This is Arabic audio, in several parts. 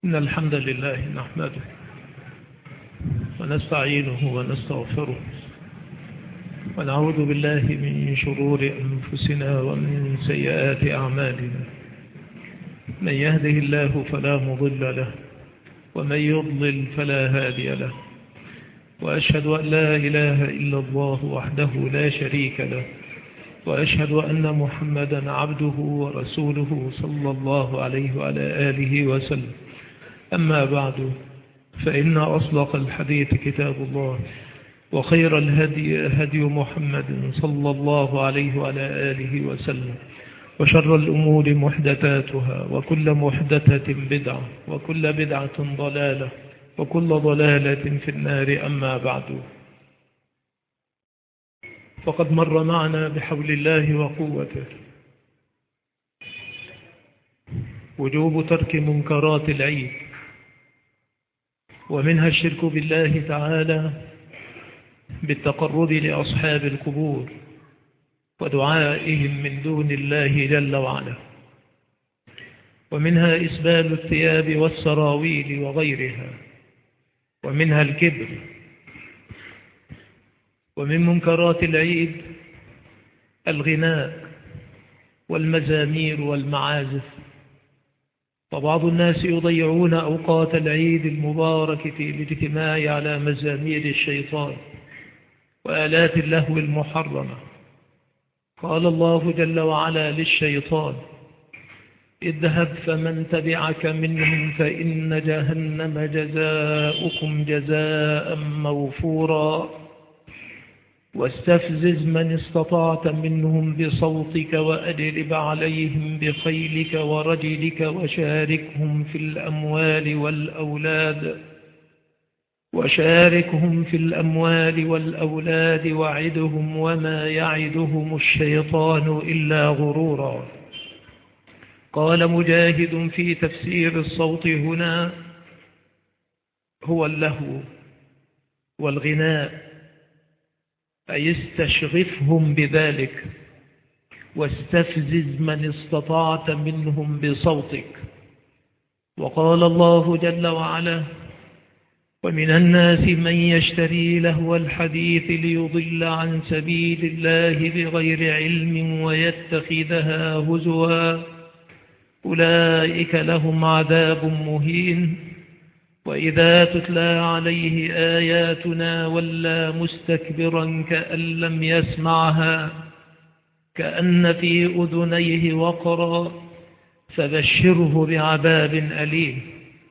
إن الحمد لله نحمده ونستعينه ونستغفره ونعوذ بالله من شرور أنفسنا ومن سيئات أعمالنا. من يهده الله فلا مضل له ومن يضلل فلا هادي له، وأشهد أن لا إله إلا الله وحده لا شريك له، وأشهد أن محمدا عبده ورسوله صلى الله عليه وعلى آله وسلم. أما بعد، فإن أصدق الحديث كتاب الله، وخير الهدي هدي محمد صلى الله عليه وعلى آله وسلم، وشر الأمور محدثاتها، وكل محدثة بدعة، وكل بدعة ضلالة، وكل ضلالة في النار. أما بعد، فقد مر معنا بحول الله وقوته وجوب ترك منكرات العيد، ومنها الشرك بالله تعالى بالتقرب لأصحاب القبور ودعائهم من دون الله جل وعلا، ومنها إسبال الثياب والسراويل وغيرها، ومنها الكبر. ومن منكرات العيد الغناء والمزامير والمعازف، فبعض الناس يضيعون أوقات العيد المبارك في الاجتماع على مزامير الشيطان وآلات اللهو المحرمة. قال الله جل وعلا للشيطان: اذهب فمن تبعك منهم فإن جهنم جزاؤكم جزاء موفورا واستفزز من استطعت منهم بصوتك وأجلب عليهم بخيلك ورجلك وشاركهم في الأموال والأولاد وعدهم وما يعدهم الشيطان إلا غرورا. قال مجاهد في تفسير الصوت هنا هو اللهو والغناء، أي استشغفهم بذلك واستفزز من استطعت منهم بصوتك. وقال الله جل وعلا: ومن الناس من يشتري لهو الحديث ليضل عن سبيل الله بغير علم ويتخذها هزوا أولئك لهم عذاب مهين وإذا تتلى عليه آياتنا ولى مستكبرا كأن لم يسمعها كأن في أذنيه وقرا فبشره بعذاب أليم.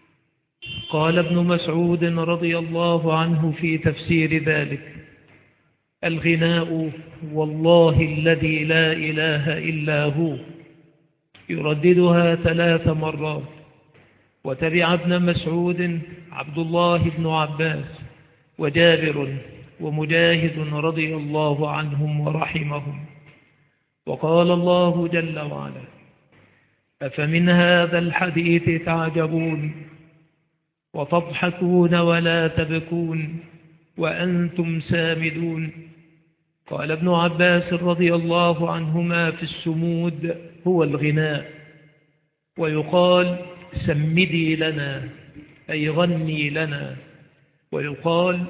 قال ابن مسعود رضي الله عنه في تفسير ذلك: الغناء والله الذي لا إله إلا هو، يرددها 3 مرات. وتبع ابن مسعود عبد الله بن عباس وجابر ومجاهد رضي الله عنهم ورحمهم. وقال الله جل وعلا: أفمن هذا الحديث تعجبون وتضحكون ولا تبكون وأنتم سامدون. قال ابن عباس رضي الله عنهما: في السمود هو الغناء، ويقال سمدي لنا أي غني لنا، ويقال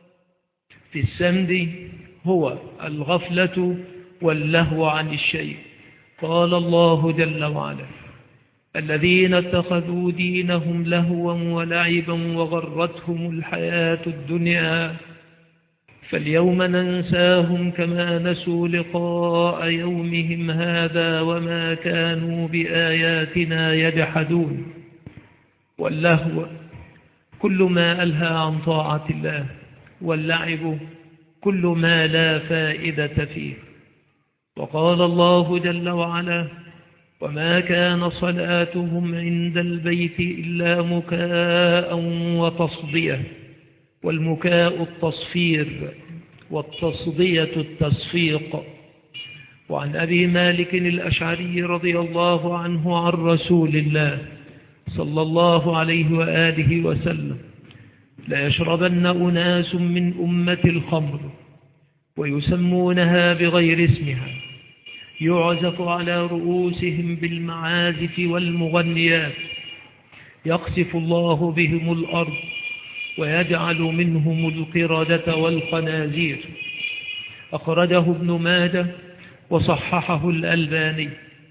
في السمد هو الغفلة واللهو عن الشيء. قال الله جل وعلا: الذين اتخذوا دينهم لهوا ولعبا وغرتهم الحياة الدنيا فاليوم ننساهم كما نسوا لقاء يومهم هذا وما كانوا بآياتنا يجحدون. واللهو كل ما ألهى عن طاعة الله، واللعب كل ما لا فائدة فيه. وقال الله جل وعلا: وما كان صلاتهم عند البيت إلا مكاء وتصدية، والمكاء التصفير والتصدية التصفيق. وعن أبي مالك الأشعري رضي الله عنه عن رسول الله صلى الله عليه وآله وسلم: لا يشربن أناس من أمة الخمر ويسمونها بغير اسمها يعزف على رؤوسهم بالمعازف والمغنيات يقصف الله بهم الأرض ويجعل منهم القردة والخنازير. أخرجه ابن ماجه وصححه الألباني.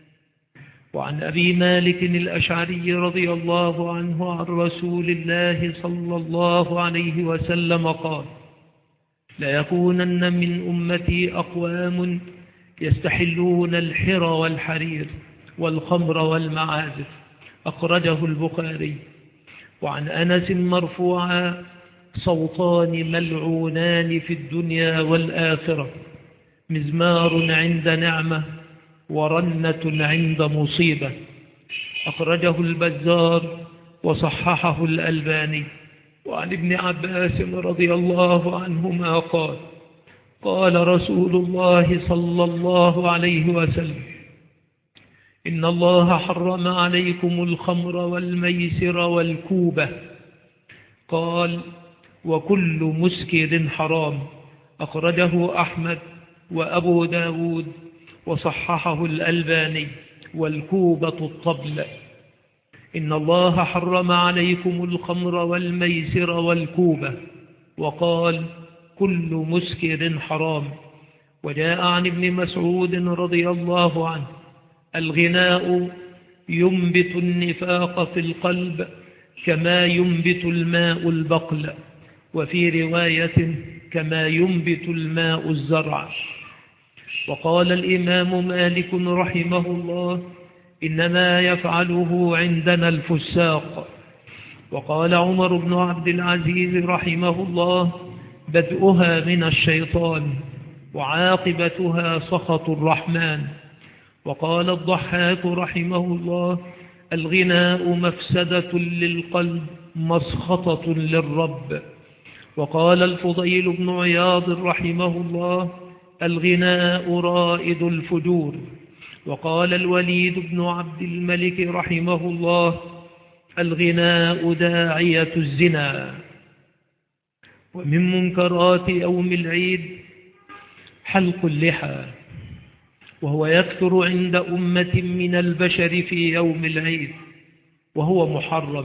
وعن أبي مالك الأشعري رضي الله عنه عن رسول الله صلى الله عليه وسلم قال: لا يكونن من أمتي أقوام يستحلون الحر والحرير والخمر والمعازف. أخرجه البخاري. وعن أنس مرفوعا: صوتان ملعونان في الدنيا والآخرة، مزمار عند نعمة ورنة عند مصيبة. أخرجه البزار وصححه الألباني. وعن ابن عباس رضي الله عنهما قال: قال رسول الله صلى الله عليه وسلم: إن الله حرم عليكم الخمر والميسر والكوبة. قال: وكل مسكر حرام. أخرجه أحمد وأبو داود وصححه الألباني. والكوبة الطبل. إن الله حرم عليكم الخمر والميسر والكوبة. وقال: كل مسكر حرام. وجاء عن ابن مسعود رضي الله عنه: الغناء ينبت النفاق في القلب كما ينبت الماء البقل، وفي رواية كما ينبت الماء الزرع. وقال الإمام مالك رحمه الله: إنما يفعله عندنا الفساق. وقال عمر بن عبد العزيز رحمه الله: بدءها من الشيطان وعاقبتها سخط الرحمن. وقال الضحاك رحمه الله: الغناء مفسدة للقلب مسخطة للرب. وقال الفضيل بن عياض رحمه الله: الغناء رائد الفجور. وقال الوليد بن عبد الملك رحمه الله: الغناء داعية الزنا. ومن منكرات يوم العيد حلق اللحى، وهو يكثر عند أمة من البشر في يوم العيد، وهو محرم،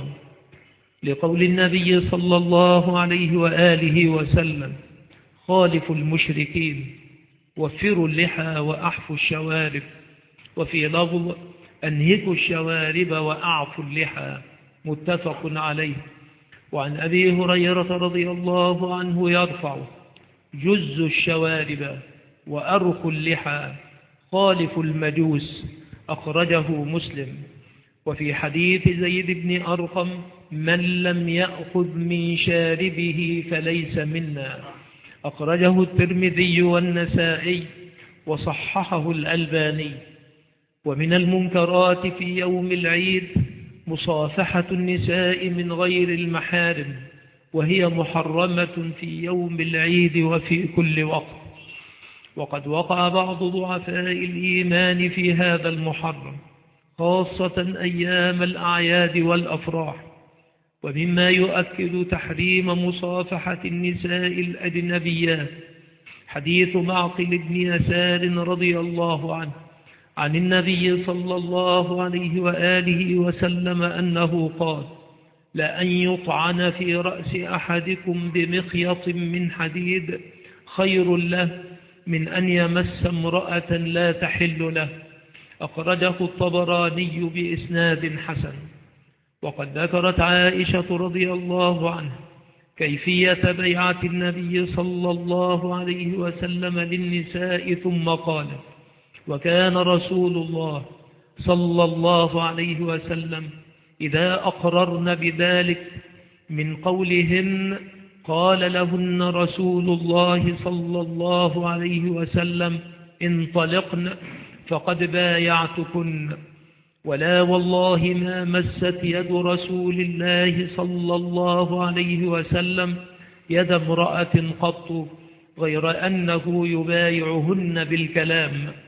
لقول النبي صلى الله عليه وآله وسلم: خالفوا المشركين، وفروا اللحى وأحفوا الشوارب. وفي لفظ: أنهكوا الشوارب وأعفوا اللحى. متفق عليه. وعن أبي هريرة رضي الله عنه يرفع: جزوا الشوارب وأرخوا اللحى، خالفوا المجوس. أخرجه مسلم. وفي حديث زيد بن أرقم: من لم يأخذ من شاربه فليس منا. أخرجه الترمذي والنسائي وصححه الألباني. ومن المنكرات في يوم العيد مصافحة النساء من غير المحارم، وهي محرمة في يوم العيد وفي كل وقت. وقد وقع بعض ضعفاء الإيمان في هذا المحرم، خاصة أيام الأعياد والأفراح. ومما يؤكد تحريم مصافحة النساء الأجنبيات حديث معقل بن يسار رضي الله عنه عن النبي صلى الله عليه وآله وسلم أنه قال: لأن يطعن في رأس أحدكم بمخيط من حديد خير له من أن يمس امرأة لا تحل له. أخرجه الطبراني بإسناد حسن. وقد ذكرت عائشة رضي الله عنها كيفية بيعة النبي صلى الله عليه وسلم للنساء، ثم قالت: وكان رسول الله صلى الله عليه وسلم إذا أقررن بذلك من قولهن قال لهن رسول الله صلى الله عليه وسلم: انطلقن فقد بايعتكن. ولا والله ما مست يد رسول الله صلى الله عليه وسلم يد امرأة قط غير أنه يبايعهن بالكلام.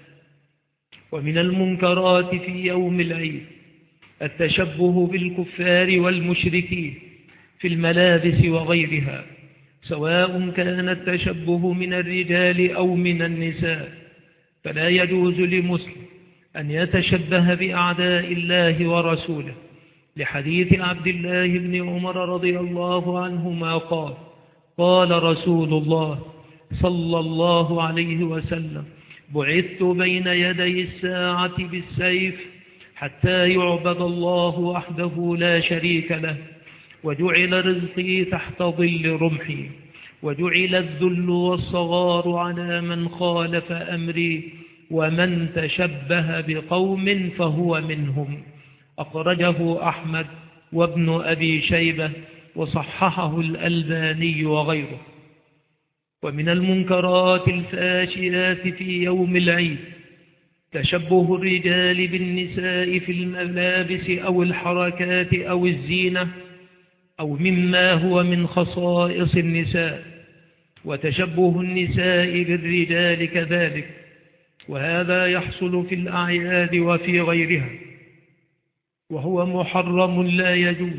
ومن المنكرات في يوم العيد التشبه بالكفار والمشركين في الملابس وغيرها، سواء كان التشبه من الرجال أو من النساء. فلا يجوز لمسلم أن يتشبه بأعداء الله ورسوله لحديث عبد الله بن عمر رضي الله عنهما قال: قال رسول الله صلى الله عليه وسلم: بعثت بين يدي الساعة بالسيف حتى يعبد الله وحده لا شريك له، وجعل رزقي تحت ظل رمحي، وجعل الذل والصغار على من خالف أمري، ومن تشبه بقوم فهو منهم. أخرجه أحمد وابن أبي شيبة وصححه الألباني وغيره. ومن المنكرات الفاشيات في يوم العيد تشبه الرجال بالنساء في الملابس أو الحركات أو الزينة أو مما هو من خصائص النساء، وتشبه النساء بالرجال كذلك، وهذا يحصل في الأعياد وفي غيرها، وهو محرم لا يجوز،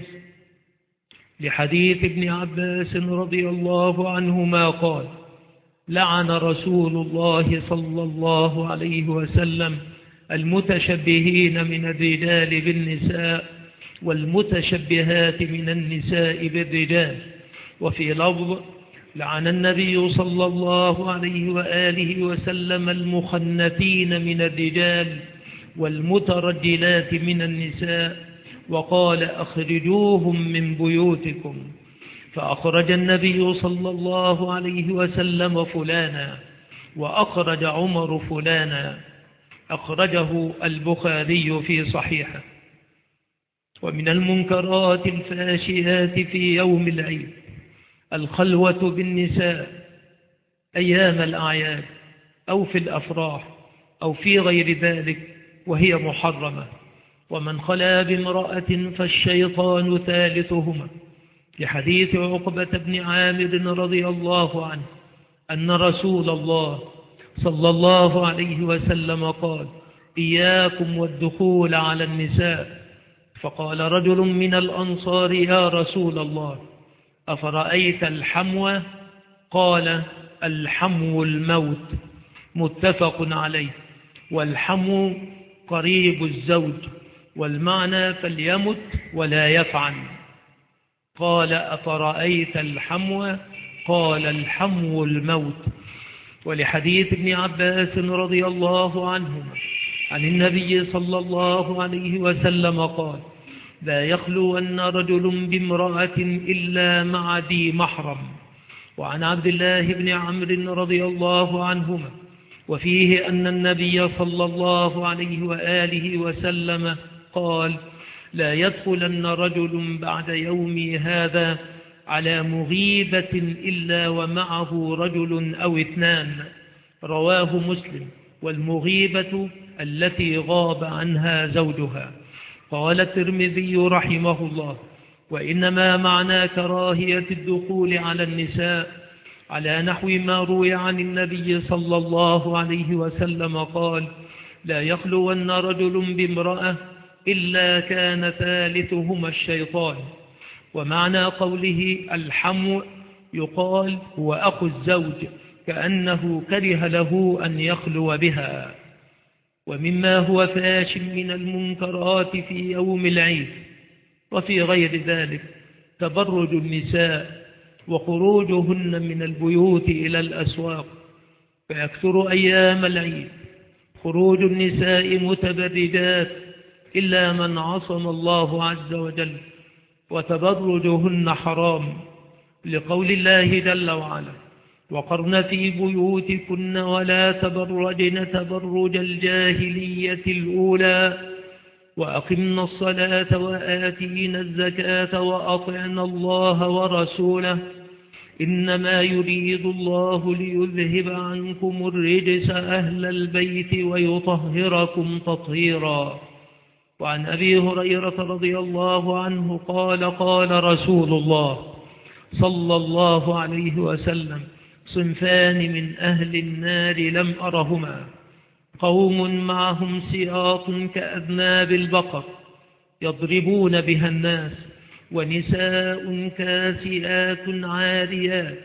لحديث ابن عباس رضي الله عنهما قال: لعن رسول الله صلى الله عليه وسلم المتشبهين من الرجال بالنساء والمتشبهات من النساء بالرجال. وفي لفظ: لعن النبي صلى الله عليه وآله وسلم المخنثين من الرجال والمترجلات من النساء، وقال: أخرجوهم من بيوتكم. فأخرج النبي صلى الله عليه وسلم فلانا، وأخرج عمر فلانا. أخرجه البخاري في صحيحه. ومن المنكرات الفاشيات في يوم العيد الخلوة بالنساء أيام الأعياد أو في الأفراح أو في غير ذلك، وهي محرمة. ومن خلا بامرأة فالشيطان ثالثهما، لحديث عقبة بن عامر رضي الله عنه أن رسول الله صلى الله عليه وسلم قال: إياكم والدخول على النساء. فقال رجل من الأنصار: يا رسول الله، أفرأيت الحمو؟ قال: الحمو الموت. متفق عليه. والحمو قريب الزوج، والمعنى فليمت ولا يفعل. قال: أفرأيت الحمو؟ قال: الحمو الموت. ولحديث ابن عباس رضي الله عنهما عن النبي صلى الله عليه وسلم قال: لا يخلون رجل بامرأة إلا مع ذي محرم. وعن عبد الله بن عمرو رضي الله عنهما وفيه أن النبي صلى الله عليه وآله وسلم قال: لا يدخلن رجل بعد يومي هذا على مغيبة إلا ومعه رجل أو اثنان. رواه مسلم. والمغيبة التي غاب عنها زوجها. قال الترمذي رحمه الله: وإنما معنى كراهية الدخول على النساء على نحو ما روي عن النبي صلى الله عليه وسلم قال: لا يخلون رجل بامرأة إلا كان ثالثهما الشيطان. ومعنى قوله الحمو يقال هو أخو الزوج، كأنه كره له أن يخلو بها. ومما هو فاش من المنكرات في يوم العيد وفي غير ذلك تبرج النساء وخروجهن من البيوت إلى الأسواق، فيكثر أيام العيد خروج النساء متبرجات إلا من عصم الله عز وجل، وتبرجهن حرام، لقول الله جل وعلا: وقرن في بيوتكن ولا تبرجن تبرج الجاهلية الأولى وأقمنا الصلاة وآتينا الزكاة وأطعنا الله ورسوله إنما يريد الله ليذهب عنكم الرجس أهل البيت ويطهركم تطهيرا. وعن أبي هريرة رضي الله عنه قال: قال رسول الله صلى الله عليه وسلم: صنفان من أهل النار لم أرهما: قوم معهم سياط كأذناب البقر يضربون بها الناس، ونساء كاسئات عاريات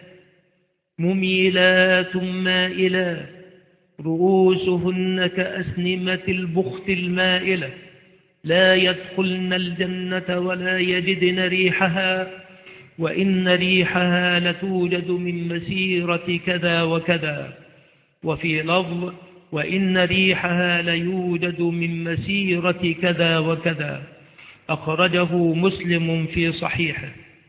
مميلات مائلات رؤوسهن كأسنمة البخت المائلة، لا يدخلن الجنة ولا يجدن ريحها، وإن ريحها لتوجد من مسيرة كذا وكذا. وفي لفظ: وإن ريحها ليوجد من مسيرة كذا وكذا، أخرجه مسلم في صحيحه.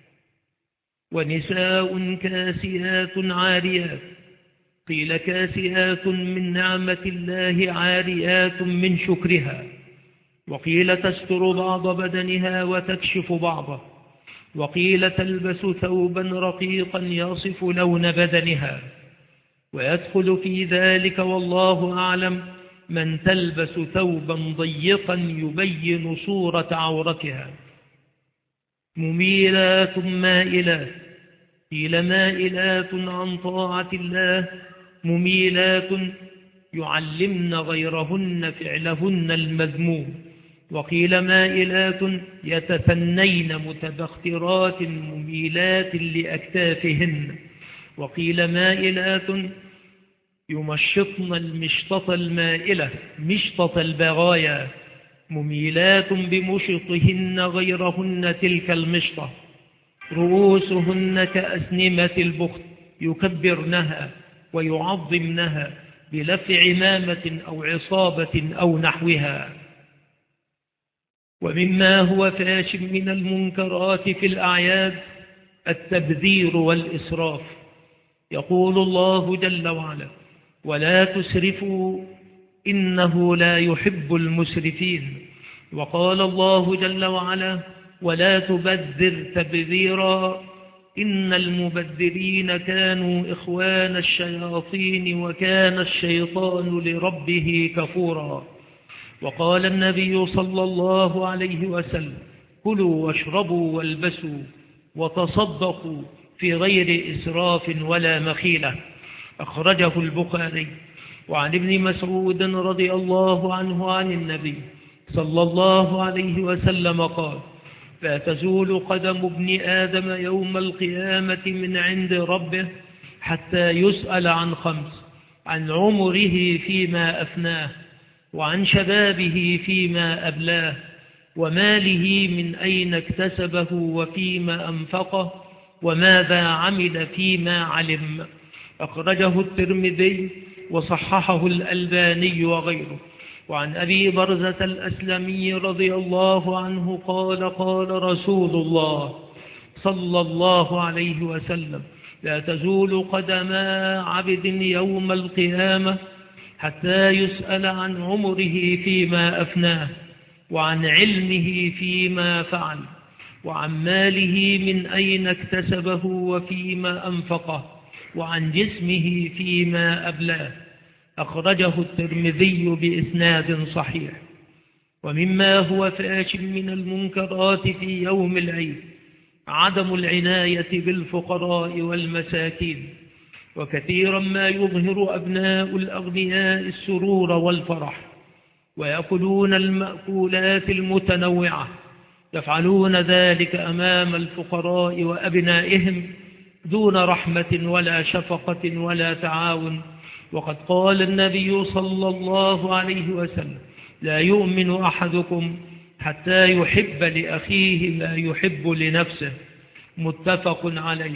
ونساء كاسيات عاريات، قيل كاسيات من نعمة الله عاريات من شكرها، وقيل تستر بعض بدنها وتكشف بعضه، وقيل تلبس ثوبا رقيقا يصف لون بدنها. ويدخل في ذلك والله أعلم من تلبس ثوبا ضيقا يبين صورة عورتها. مميلات مائلات، قيل مائلات عن طاعة الله، مميلات يعلمن غيرهن فعلهن المذموم، وقيل مائلات يتثنين متبخترات مميلات لأكتافهن، وقيل مائلات يمشطن المشطط المائلة مشطط البغايا، مميلات بمشطهن غيرهن تلك المشطة، رؤوسهن كأسنمة البخت يكبرنها ويعظمنها بلف عمامة أو عصابة أو نحوها. ومما هو فاش من المنكرات في الأعياد التبذير والإسراف. يقول الله جل وعلا: ولا تسرفوا إنه لا يحب المسرفين. وقال الله جل وعلا: ولا تبذر تبذيرا إن المبذرين كانوا إخوان الشياطين وكان الشيطان لربه كفورا. وقال النبي صلى الله عليه وسلم: كلوا واشربوا والبسوا وتصدقوا في غير إسراف ولا مخيلة، أخرجه البخاري. وعن ابن مسعود رضي الله عنه عن النبي صلى الله عليه وسلم قال: لا تزول قدم ابن آدم يوم القيامة من عند ربه حتى يسأل عن خمس: عن عمره فيما أفناه، وعن شبابه فيما أبلاه، وماله من أين اكتسبه وفيما أنفقه، وماذا عمل فيما علم. أخرجه الترمذي وصححه الألباني وغيره. وعن أبي برزة الأسلمي رضي الله عنه قال: قال رسول الله صلى الله عليه وسلم: لا تزول قدما عبد يوم القيامة حتى يسأل عن عمره فيما أفناه، وعن علمه فيما فعل، وعن ماله من أين اكتسبه وفيما أنفقه، وعن جسمه فيما أبلاه. أخرجه الترمذي بإسناد صحيح. ومما هو فاش من المنكرات في يوم العيد عدم العناية بالفقراء والمساكين. وكثيرا ما يظهر أبناء الأغنياء السرور والفرح، ويأكلون المأكولات المتنوعة، يفعلون ذلك أمام الفقراء وأبنائهم دون رحمة ولا شفقة ولا تعاون. وقد قال النبي صلى الله عليه وسلم: لا يؤمن أحدكم حتى يحب لأخيه ما يحب لنفسه. متفق عليه.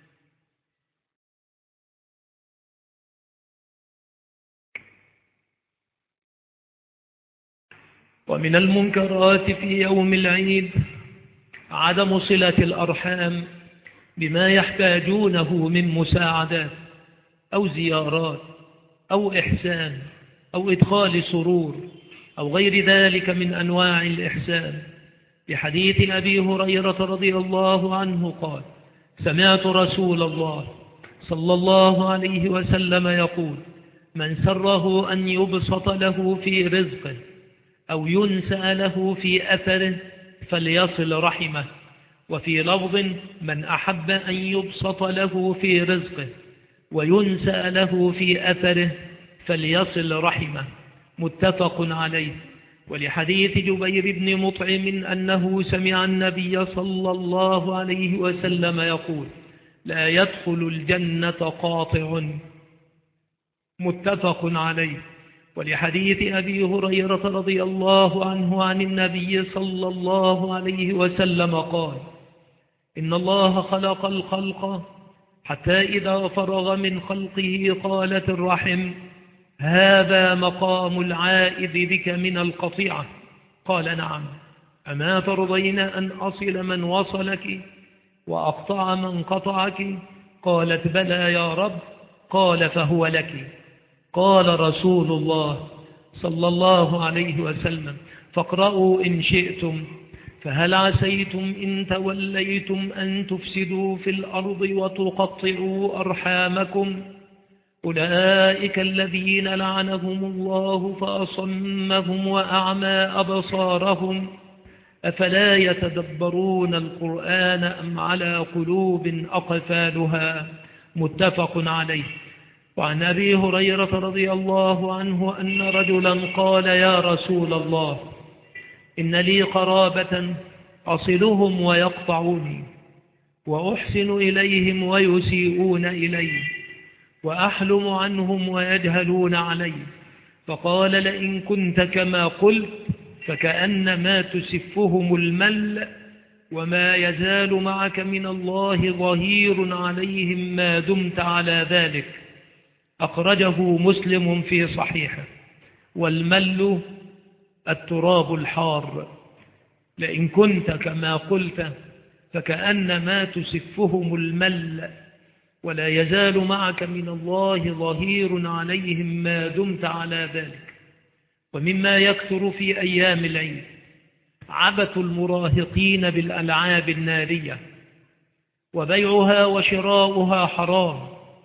ومن المنكرات في يوم العيد عدم صلة الأرحام بما يحتاجونه من مساعدات أو زيارات أو إحسان أو إدخال سرور أو غير ذلك من أنواع الإحسان. بحديث أبي هريرة رضي الله عنه قال: سمعت رسول الله صلى الله عليه وسلم يقول: من سره أن يبسط له في رزقه أو ينسأ له في أثره فليصل رحمه. وفي لفظ: من أحب أن يبسط له في رزقه وينسأ له في أثره فليصل رحمه. متفق عليه. ولحديث جبير بن مطعم أنه سمع النبي صلى الله عليه وسلم يقول: لا يدخل الجنة قاطع. متفق عليه. ولحديث أبي هريرة رضي الله عنه عن النبي صلى الله عليه وسلم قال: إن الله خلق الخلق حتى إذا فرغ من خلقه قالت الرحم: هذا مقام العائذ بك من القطيعة. قال: نعم. أما ترضين أن أصل من وصلك وأقطع من قطعك؟ قالت: بلى يا رب. قال: فهو لك. قال رسول الله صلى الله عليه وسلم: فاقرأوا إن شئتم، فهل عسيتم إن توليتم أن تفسدوا في الأرض وتقطعوا أرحامكم؟ أولئك الذين لعنهم الله فأصمهم وأعمى أبصارهم، أفلا يتدبرون القرآن أم على قلوب أقفالها؟ متفق عليه. وعن أبي هريرة رضي الله عنه أن رجلا قال: يا رسول الله، إن لي قرابة أصلهم ويقطعوني، وأحسن إليهم ويسيئون إلي، وأحلم عنهم ويجهلون علي. فقال: لئن كنت كما قلت فكأنما تسفهم المل، وما يزال معك من الله ظهير عليهم ما دمت على ذلك. أخرجه مسلم في صحيحه. والمل التراب الحار. لئن كنت كما قلت فكأنما تسفهم المل، ولا يزال معك من الله ظهير عليهم ما دمت على ذلك. ومما يكثر في أيام العيد عبث المراهقين بالألعاب النارية، وبيعها وشراؤها حرام،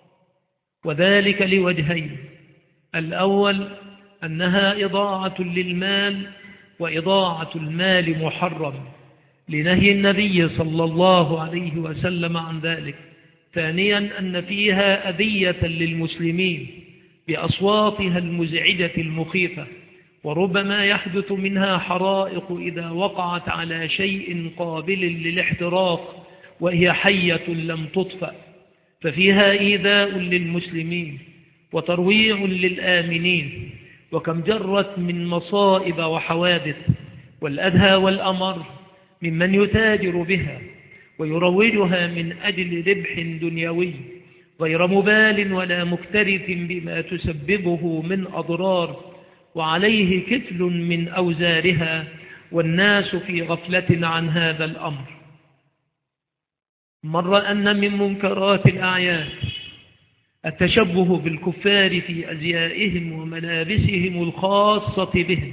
وذلك لوجهين: الأول أنها إضاعة للمال، وإضاعة المال محرم لنهي النبي صلى الله عليه وسلم عن ذلك. ثانيا أن فيها أذية للمسلمين بأصواتها المزعجة المخيفة، وربما يحدث منها حرائق إذا وقعت على شيء قابل للاحتراق وهي حية لم تطفأ، ففيها إيذاء للمسلمين وترويع للآمنين. وكم جرت من مصائب وحوادث، والأدهى والأمر ممن يتاجر بها ويروجها من أجل ربح دنيوي غير مبال ولا مكترث بما تسببه من أضرار، وعليه كفل من أوزارها، والناس في غفلة عن هذا الأمر. مر أن من منكرات الأعياد التشبه بالكفار في أزيائهم وملابسهم الخاصة بهم،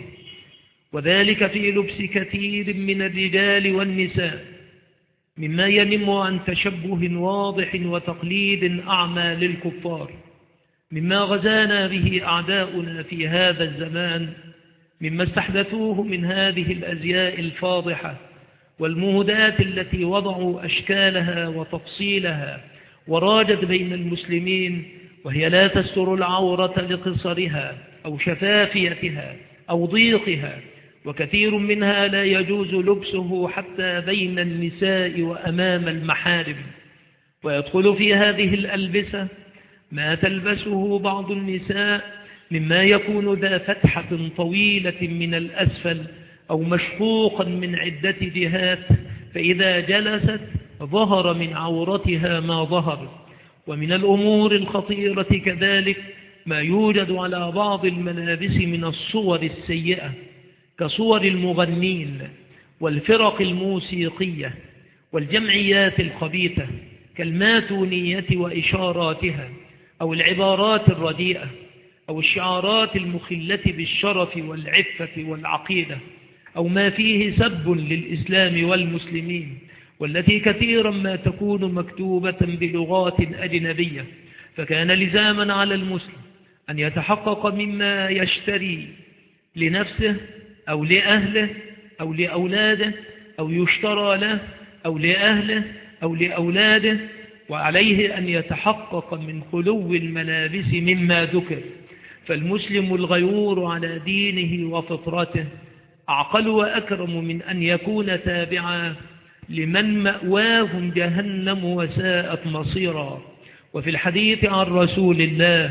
وذلك في لبس كثير من الرجال والنساء، مما ينم عن تشبه واضح وتقليد أعمى للكفار، مما غزانا به أعداؤنا في هذا الزمان، مما استحدثوه من هذه الأزياء الفاضحة والمهدات التي وضعوا أشكالها وتفصيلها وراجت بين المسلمين، وهي لا تستر العورة لقصرها أو شفافيتها أو ضيقها، وكثير منها لا يجوز لبسه حتى بين النساء وأمام المحارم. ويدخل في هذه الألبسة ما تلبسه بعض النساء مما يكون ذا فتحة طويلة من الأسفل أو مشقوقا من عدة جهات، فإذا جلست ظهر من عورتها ما ظهر. ومن الأمور الخطيرة كذلك ما يوجد على بعض الملابس من الصور السيئة، كصور المغنين والفرق الموسيقية والجمعيات الخبيثة كالماتونية وإشاراتها، أو العبارات الرديئة، أو الشعارات المخلة بالشرف والعفة والعقيدة، أو ما فيه سب للإسلام والمسلمين، والتي كثيرا ما تكون مكتوبة بلغات أجنبية. فكان لزاما على المسلم أن يتحقق مما يشتري لنفسه أو لأهله أو لأولاده، أو يشترى له أو لأهله أو لأولاده، وعليه أن يتحقق من خلو الملابس مما ذكر. فالمسلم الغيور على دينه وفطرته أعقل وأكرم من أن يكون تابعا لمن مأواهم جهنم وساءت مصيرا. وفي الحديث عن رسول الله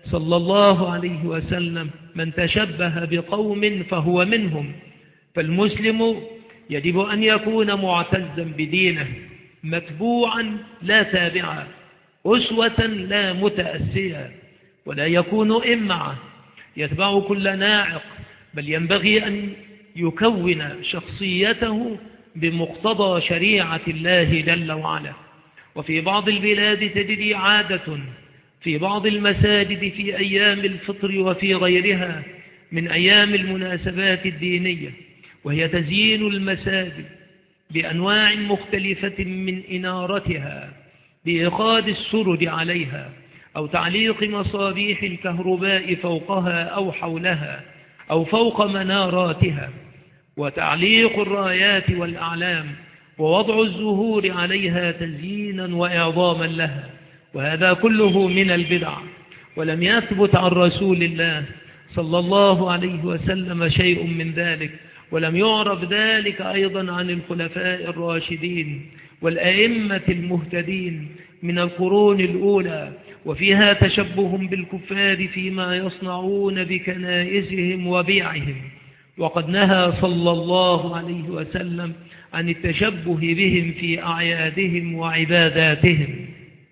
صلى الله عليه وسلم: من تشبه بقوم فهو منهم. فالمسلم يجب أن يكون معتزا بدينه، متبوعا لا تابعا، أسوة لا متأسيا، ولا يكون إمعا يتبع كل ناعق، بل ينبغي أن يكون شخصيته بمقتضى شريعة الله جل وعلا. وفي بعض البلاد تجري عادة في بعض المساجد في أيام الفطر وفي غيرها من أيام المناسبات الدينية، وهي تزيين المساجد بأنواع مختلفة من إنارتها، بإيقاد السرج عليها، أو تعليق مصابيح الكهرباء فوقها أو حولها أو فوق مناراتها، وتعليق الرايات والأعلام، ووضع الزهور عليها تزيينا وإعظاما لها. وهذا كله من البدع، ولم يثبت عن رسول الله صلى الله عليه وسلم شيء من ذلك، ولم يعرف ذلك أيضا عن الخلفاء الراشدين والأئمة المهتدين من القرون الأولى. وفيها تشبه بالكفار فيما يصنعون بكنائسهم وبيعهم، وقد نهى صلى الله عليه وسلم عن التشبه بهم في أعيادهم وعباداتهم.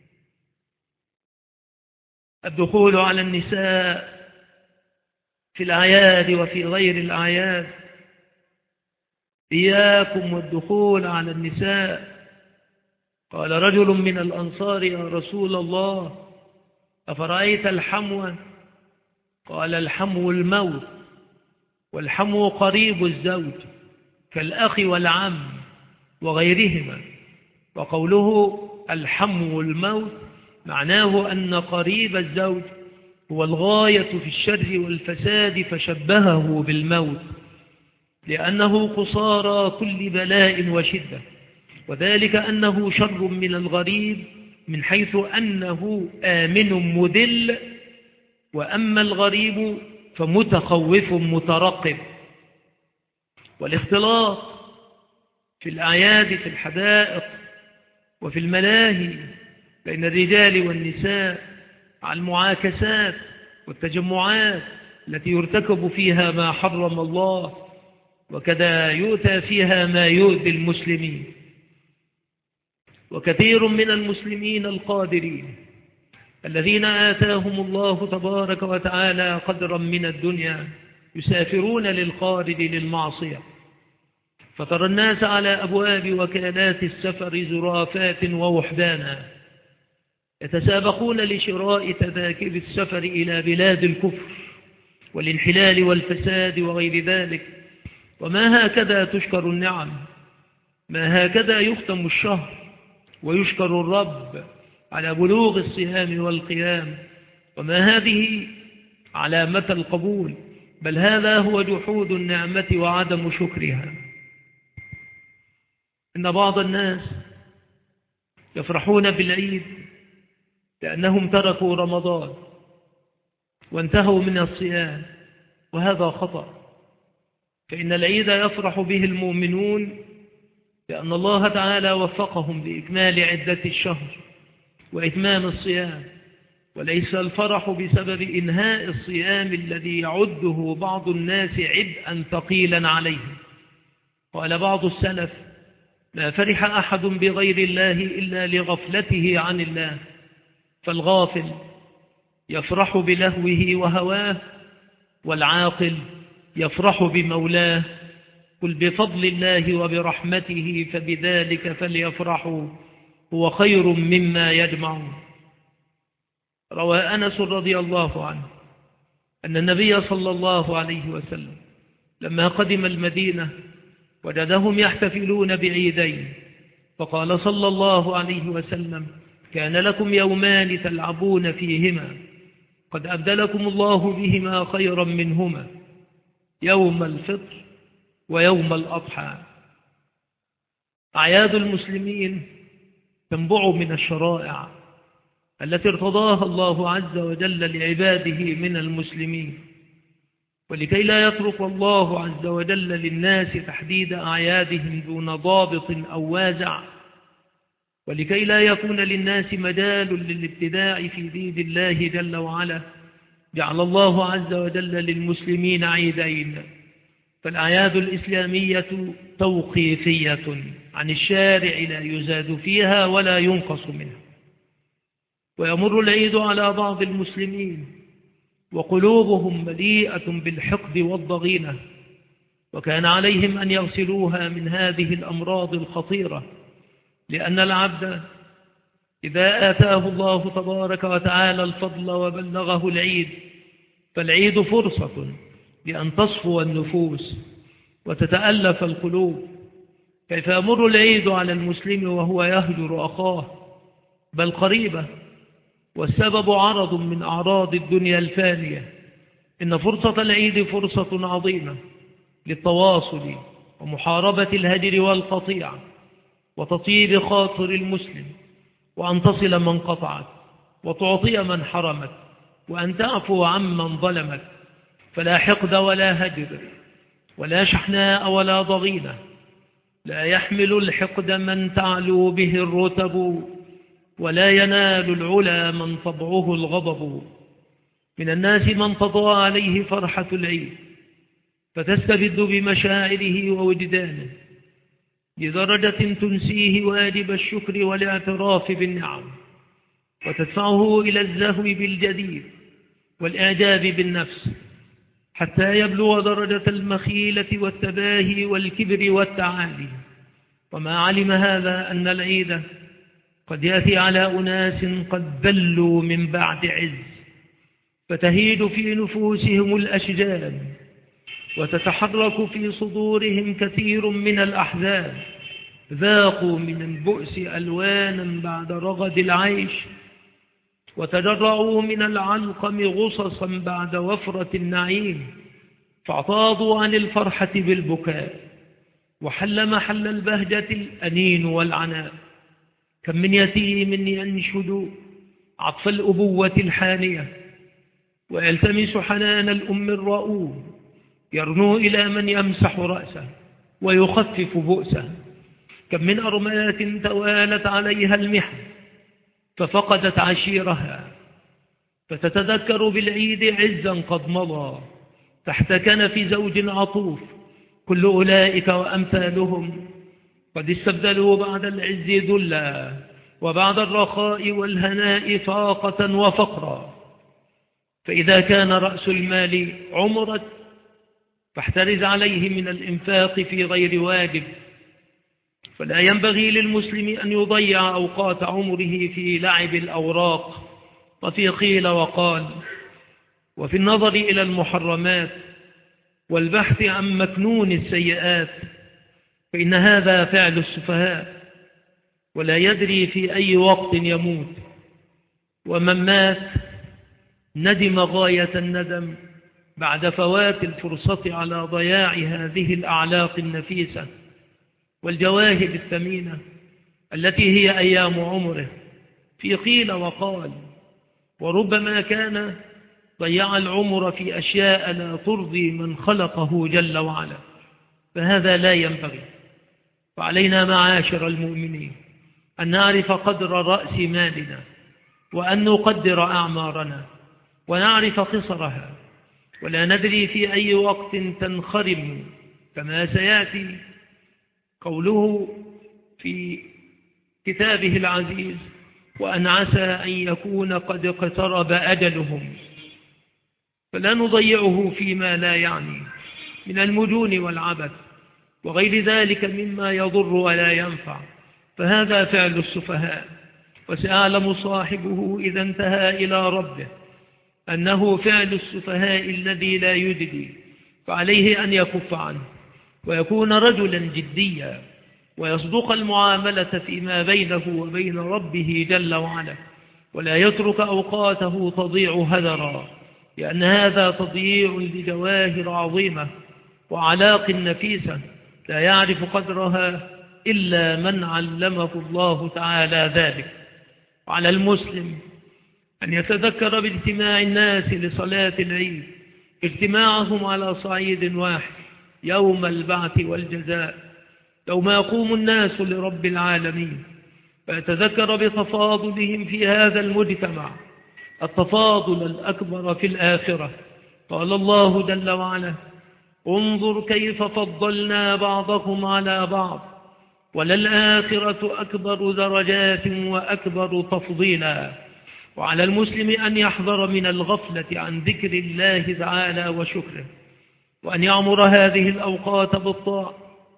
الدخول على النساء في الأعياد وفي غير الأعياد. إياكم والدخول على النساء. قال رجل من الأنصار: يا رسول الله، أفرأيت الحمو؟ قال: الحمو الموت، والحمو قريب الزوج كالأخ والعم وغيرهما. وقوله الحمو الموت معناه أن قريب الزوج هو الغاية في الشر والفساد، فشبهه بالموت لأنه قصارى كل بلاء وشدة، وذلك أنه شر من الغريب من حيث أنه آمن مذل، وأما الغريب فمتخوف مترقب. والاختلاط في الأعياد في الحدائق وفي الملاهي بين الرجال والنساء على المعاكسات والتجمعات التي يرتكب فيها ما حرم الله، وكذا يؤتى فيها ما يؤذي المسلمين. وكثير من المسلمين القادرين الذين آتاهم الله تبارك وتعالى قدرا من الدنيا يسافرون للخارج للمعصية، فترى الناس على أبواب وكالات السفر زرافات ووحدانا يتسابقون لشراء تذاكر السفر إلى بلاد الكفر والانحلال والفساد وغير ذلك. وما هكذا تشكر النعم، ما هكذا يختم الشهر ويشكر الرب على بلوغ الصيام والقيام، وما هذه علامة القبول، بل هذا هو جحود النعمة وعدم شكرها. إن بعض الناس يفرحون بالعيد لأنهم تركوا رمضان وانتهوا من الصيام، وهذا خطأ. فإن العيد يفرح به المؤمنون لأن الله تعالى وفقهم لإكمال عدة الشهر وإتمام الصيام، وليس الفرح بسبب إنهاء الصيام الذي يعده بعض الناس عبئا ثقيلا عليهم. قال بعض السلف: لا فرح أحد بغير الله إلا لغفلته عن الله، فالغافل يفرح بلهوه وهواه، والعاقل يفرح بمولاه. قل بفضل الله وبرحمته فبذلك فليفرحوا هو خير مما يجمعون. روى أنس رضي الله عنه أن النبي صلى الله عليه وسلم لما قدم المدينة وجدهم يحتفلون بعيدين، فقال صلى الله عليه وسلم: كان لكم يومان تلعبون فيهما، قد أبدلكم الله بهما خيرا منهما، يوم الفطر ويوم الأضحى. أعياد المسلمين تنبع من الشرائع التي ارتضاها الله عز وجل لعباده من المسلمين، ولكي لا يترك الله عز وجل للناس تحديد أعيادهم دون ضابط أو وازع، ولكي لا يكون للناس مجال للابتداع في دين الله جل وعلا، جعل الله عز وجل للمسلمين عيدين، فالأعياد الإسلامية توقيفية عن الشارع لا يزاد فيها ولا ينقص منها. ويمر العيد على بعض المسلمين وقلوبهم مليئة بالحقد والضغينة، وكان عليهم أن يغسلوها من هذه الأمراض الخطيرة، لأن العبد إذا آتاه الله تبارك وتعالى الفضل وبلغه العيد، فالعيد فرصة لأن تصفو النفوس وتتألف القلوب. كيف يمر العيد على المسلم وهو يهجر أخاه بل قريبه، والسبب عرض من أعراض الدنيا الفانية. إن فرصة العيد فرصة عظيمة للتواصل ومحاربة الهجر والقطيعة وتطيب خاطر المسلم، وأن تصل من قطعك، وتعطي من حرمك، وأن تعفو عمن ظلمك. فلا حقد ولا هجر ولا شحناء ولا ضغينة. لا يحمل الحقد من تعلو به الرتب، ولا ينال العلا من طبعه الغضب. من الناس من تضاء عليه فرحة العيد فتستبد بمشاعره ووجدانه لدرجة تنسيه واجب الشكر والاعتراف بالنعم، وتدفعه إلى الزهو بالجديد والإعجاب بالنفس، حتى يبلغ درجة المخيلة والتباهي والكبر والتعالي. وما علم هذا أن العيد قد يأتي على أناس قد بلوا من بعد عز، فتهيج في نفوسهم الأشجان، وتتحرك في صدورهم كثير من الأحزان. ذاقوا من البؤس ألوانا بعد رغد العيش، وتجرعوا من العلقم غصصا بعد وفرة النعيم، فاعتاضوا عن الفرحة بالبكاء، وحل محل البهجة الأنين والعناء. كم من يتيم ينشد عطف الأبوة الحانية، ويلتمس حنان الأم الرؤوم، يرنو إلى من يمسح رأسه ويخفف بؤسه. كم من أرملة توالت عليها المحن ففقدت عشيرها، فتتذكر بالعيد عزا قد مضى تحت كنف زوج عطوف. كل أولئك وأمثالهم قد استبدلوا بعد العز ذلا، وبعد الرخاء والهناء فاقة وفقرا. فإذا كان رأس المال عمرك فاحترز عليه من الإنفاق في غير واجب. فلا ينبغي للمسلم أن يضيع أوقات عمره في لعب الأوراق وفي قيل وقال، وفي النظر إلى المحرمات والبحث عن مكنون السيئات، فإن هذا فعل السفهاء، ولا يدري في أي وقت يموت. ومن مات ندم غاية الندم بعد فوات الفرصة على ضياع هذه الأعلاق النفيسة والجواهر الثمينة التي هي أيام عمره في قيل وقال. وربما كان ضيع العمر في أشياء لا ترضي من خلقه جل وعلا، فهذا لا ينبغي. فعلينا معاشر المؤمنين أن نعرف قدر رأس مالنا، وأن نقدر أعمارنا ونعرف قصرها، ولا ندري في أي وقت تنخرم، كما سيأتي قوله في كتابه العزيز: وأن عسى أن يكون قد اقترب أجلهم. فلا نضيعه فيما لا يعني من المجون والعبث وغير ذلك مما يضر ولا ينفع، فهذا فعل السفهاء. وسيعلم صاحبه إذا انتهى إلى ربه أنه فعل السفهاء الذي لا يجدي، فعليه أن يكف عنه ويكون رجلا جديا، ويصدق المعاملة فيما بينه وبين ربه جل وعلا، ولا يترك أوقاته تضيع هدرا، لأن هذا تضييع لجواهر عظيمة وعلاق نفيسة لا يعرف قدرها إلا من علمه الله تعالى ذلك. وعلى المسلم أن يتذكر باجتماع الناس لصلاة العيد اجتماعهم على صعيد واحد يوم البعث والجزاء، يوم يقوم الناس لرب العالمين، فيتذكر بتفاضلهم في هذا المجتمع التفاضل الأكبر في الآخرة. قال الله جل وعلا: انظر كيف فضلنا بعضكم على بعض وللآخرة أكبر درجات وأكبر تفضيلا. وعلى المسلم أن يحذر من الغفلة عن ذكر الله تعالى وشكره، وأن يعمر هذه الأوقات بالطاعة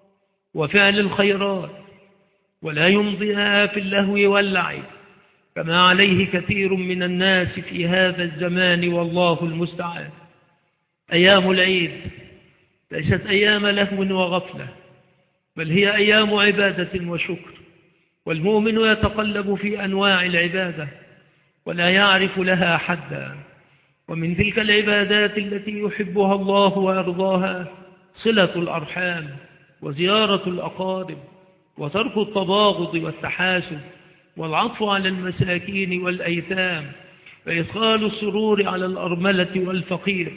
وفعل الخيرات، ولا يمضيها في اللهو واللعب كما عليه كثير من الناس في هذا الزمان، والله المستعان. أيام العيد ليست أيام لهو وغفلة، بل هي أيام عبادة وشكر، والمؤمن يتقلب في أنواع العبادة ولا يعرف لها حدا. ومن تلك العبادات التي يحبها الله ويرضاها صلة الأرحام وزيارة الأقارب وترك التباغض والتحاسد والعطف على المساكين والأيتام وإدخال السرور على الأرملة والفقير.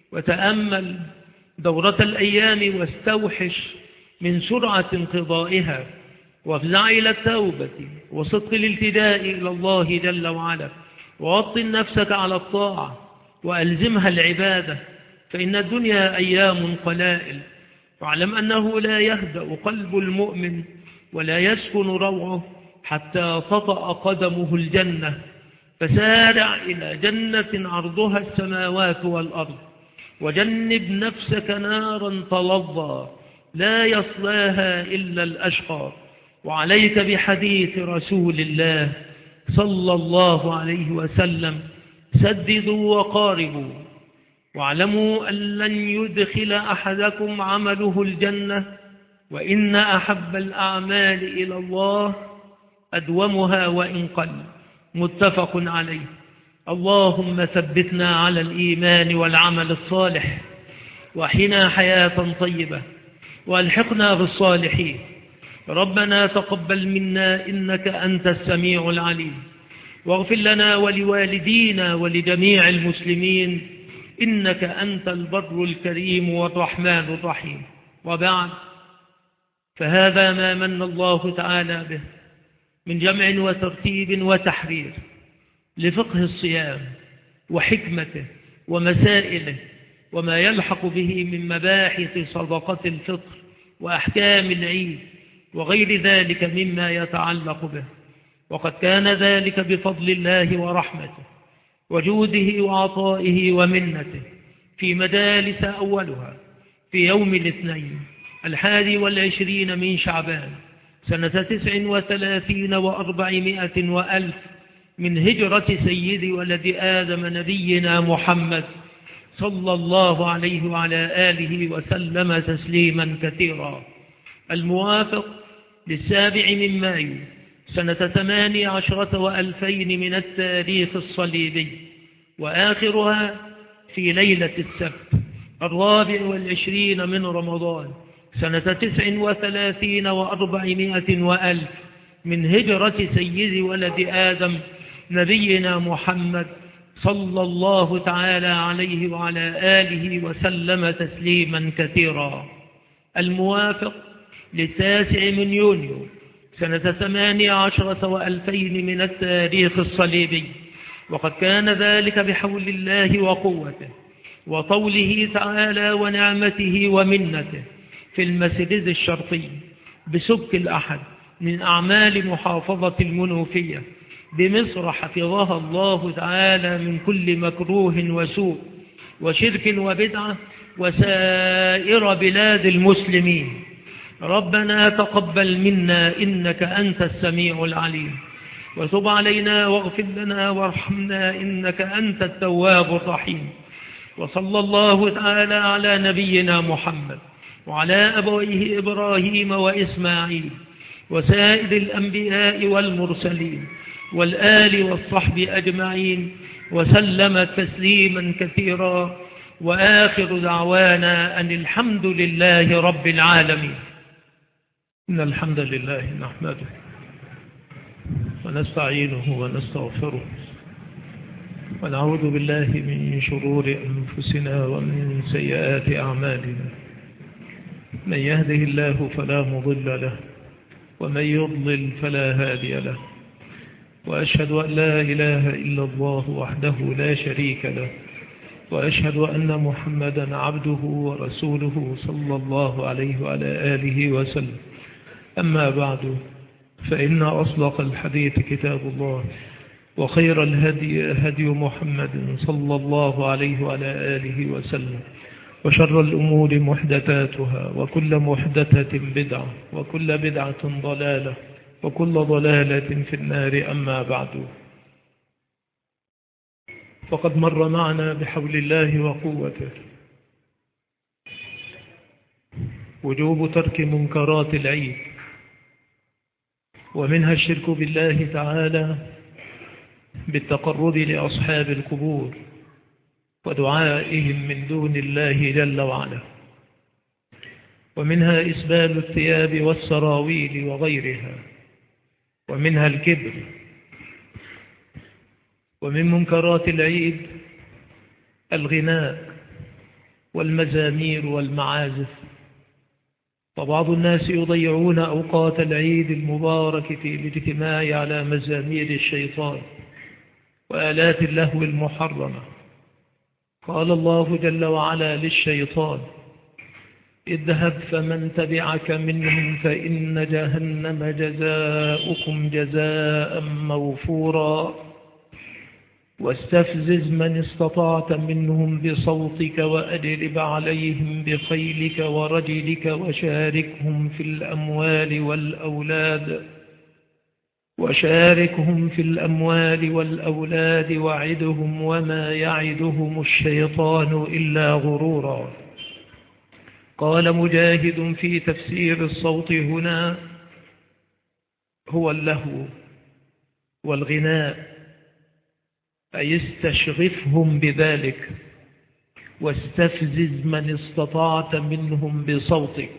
وتأمل دورة الأيام واستوحش من سرعة انقضائها، وافزع إلى التوبة وصدق الالتجاء إلى الله جل وعلا، ووطن نفسك على الطاعة وألزمها العبادة، فإن الدنيا أيام قلائل. واعلم أنه لا يهدأ قلب المؤمن ولا يسكن روعه حتى تطأ قدمه الجنة. فسارع إلى جنة عرضها السماوات والأرض، وجنب نفسك نارا تلظى لا يصلاها إلا الأشقى. وعليك بحديث رسول الله صلى الله عليه وسلم: سددوا وقاربوا، واعلموا أن لن يدخل أحدكم عمله الجنة، وإن أحب الأعمال إلى الله أدومها وإن قل. متفق عليه. اللهم ثبتنا على الإيمان والعمل الصالح، وأحينا حياة طيبة، وألحقنا بالصالحين. ربنا تقبل منا إنك أنت السميع العليم، واغفر لنا ولوالدينا ولجميع المسلمين إنك أنت البر الكريم والرحمن الرحيم. وبعد، فهذا ما من الله تعالى به من جمع وترتيب وتحرير لفقه الصيام وحكمته ومسائله، وما يلحق به من مباحث صدقة الفطر وأحكام العيد وغير ذلك مما يتعلق به. وقد كان ذلك بفضل الله ورحمته وجوده وعطائه ومنته في مجالس، أولها في يوم الاثنين 21 من شعبان سنة 39 و400 وألف من هجرة سيد ولد آدم نبينا محمد صلى الله عليه وعلى آله وسلم تسليما كثيرا، الموافق 7 من مايو سنة 18 و2000 من التاريخ الصليبي، وآخرها في ليلة السبت 24 من رمضان سنة 39 و400 وألف من هجرة سيد ولد آدم نبينا محمد صلى الله تعالى عليه وعلى آله وسلم تسليما كثيرا، الموافق 9 من يونيو سنة 18 و2000 من التاريخ الصليبي. وقد كان ذلك بحول الله وقوته وطوله تعالى ونعمته ومنته في المسجد الشرقي بسبك الأحد من أعمال محافظة المنوفية بمصر، حفظها الله تعالى من كل مكروه وسوء وشرك وبدعة وسائر بلاد المسلمين. ربنا تقبل منا إنك أنت السميع العليم، وتب علينا واغفر لنا وارحمنا إنك أنت التواب الرحيم. وصلى الله تعالى على نبينا محمد وعلى أبويه إبراهيم وإسماعيل وسائر الأنبياء والمرسلين والآل والصحب أجمعين وسلم تسليما كثيرا، وآخر دعوانا أن الحمد لله رب العالمين. إن الحمد لله نحمده ونستعينه ونستغفره ونعوذ بالله من شرور أنفسنا ومن سيئات أعمالنا. من يهده الله فلا مضل له، ومن يضلل فلا هادي له، وأشهد أن لا إله إلا الله وحده لا شريك له، وأشهد أن محمدا عبده ورسوله صلى الله عليه وعلى آله وسلم. أما بعد، فإن أصدق الحديث كتاب الله، وخير الهدي هدي محمد صلى الله عليه وعلى آله وسلم، وشر الأمور محدثاتها، وكل محدثة بدعة، وكل بدعة ضلالة، وكل ضلالة في النار. أما بعد، فقد مر معنا بحول الله وقوته وجوب ترك منكرات العيد، ومنها الشرك بالله تعالى بالتقرب لأصحاب القبور ودعائهم من دون الله جل وعلا، ومنها إسبال الثياب والسراويل وغيرها، ومنها الكبر. ومن منكرات العيد الغناء والمزامير والمعازف، فبعض الناس يضيعون أوقات العيد المبارك في الاجتماع على مزامير الشيطان وآلات اللهو المحرمة. قال الله جل وعلا للشيطان: اذهب فمن تبعك منهم فإن جهنم جزاؤكم جزاء موفورا، واستفزز من استطعت منهم بصوتك وأجلب عليهم بخيلك ورجلك وشاركهم في الأموال والأولاد وعدهم وما يعدهم الشيطان إلا غرورا. قال مجاهد في تفسير الصوت هنا هو اللهو والغناء، أي استشغفهم بذلك واستفزز من استطعت منهم بصوتك.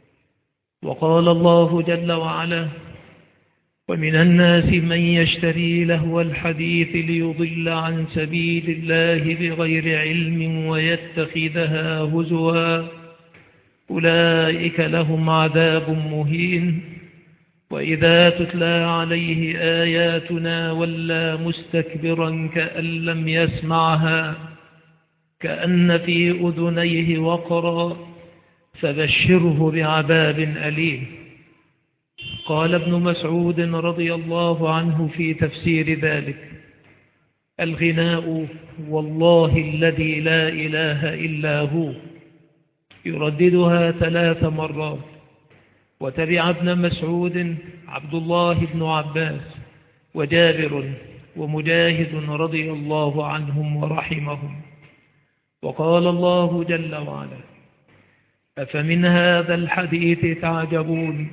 وقال الله جل وعلا: ومن الناس من يشتري لهو الحديث ليضل عن سبيل الله بغير علم ويتخذها هزوا أولئك لهم عذاب مهين. وإذا تتلى عليه آياتنا ولى مستكبرا كأن لم يسمعها كأن في أذنيه وقرا فبشره بعذاب أليم. قال ابن مسعود رضي الله عنه في تفسير ذلك: الغناء والله الذي لا إله إلا هو، يرددها 3 مرات. وتبع ابن مسعود عبد الله بن عباس وجابر ومجاهد رضي الله عنهم ورحمهم. وقال الله جل وعلا: أفمن هذا الحديث تعجبون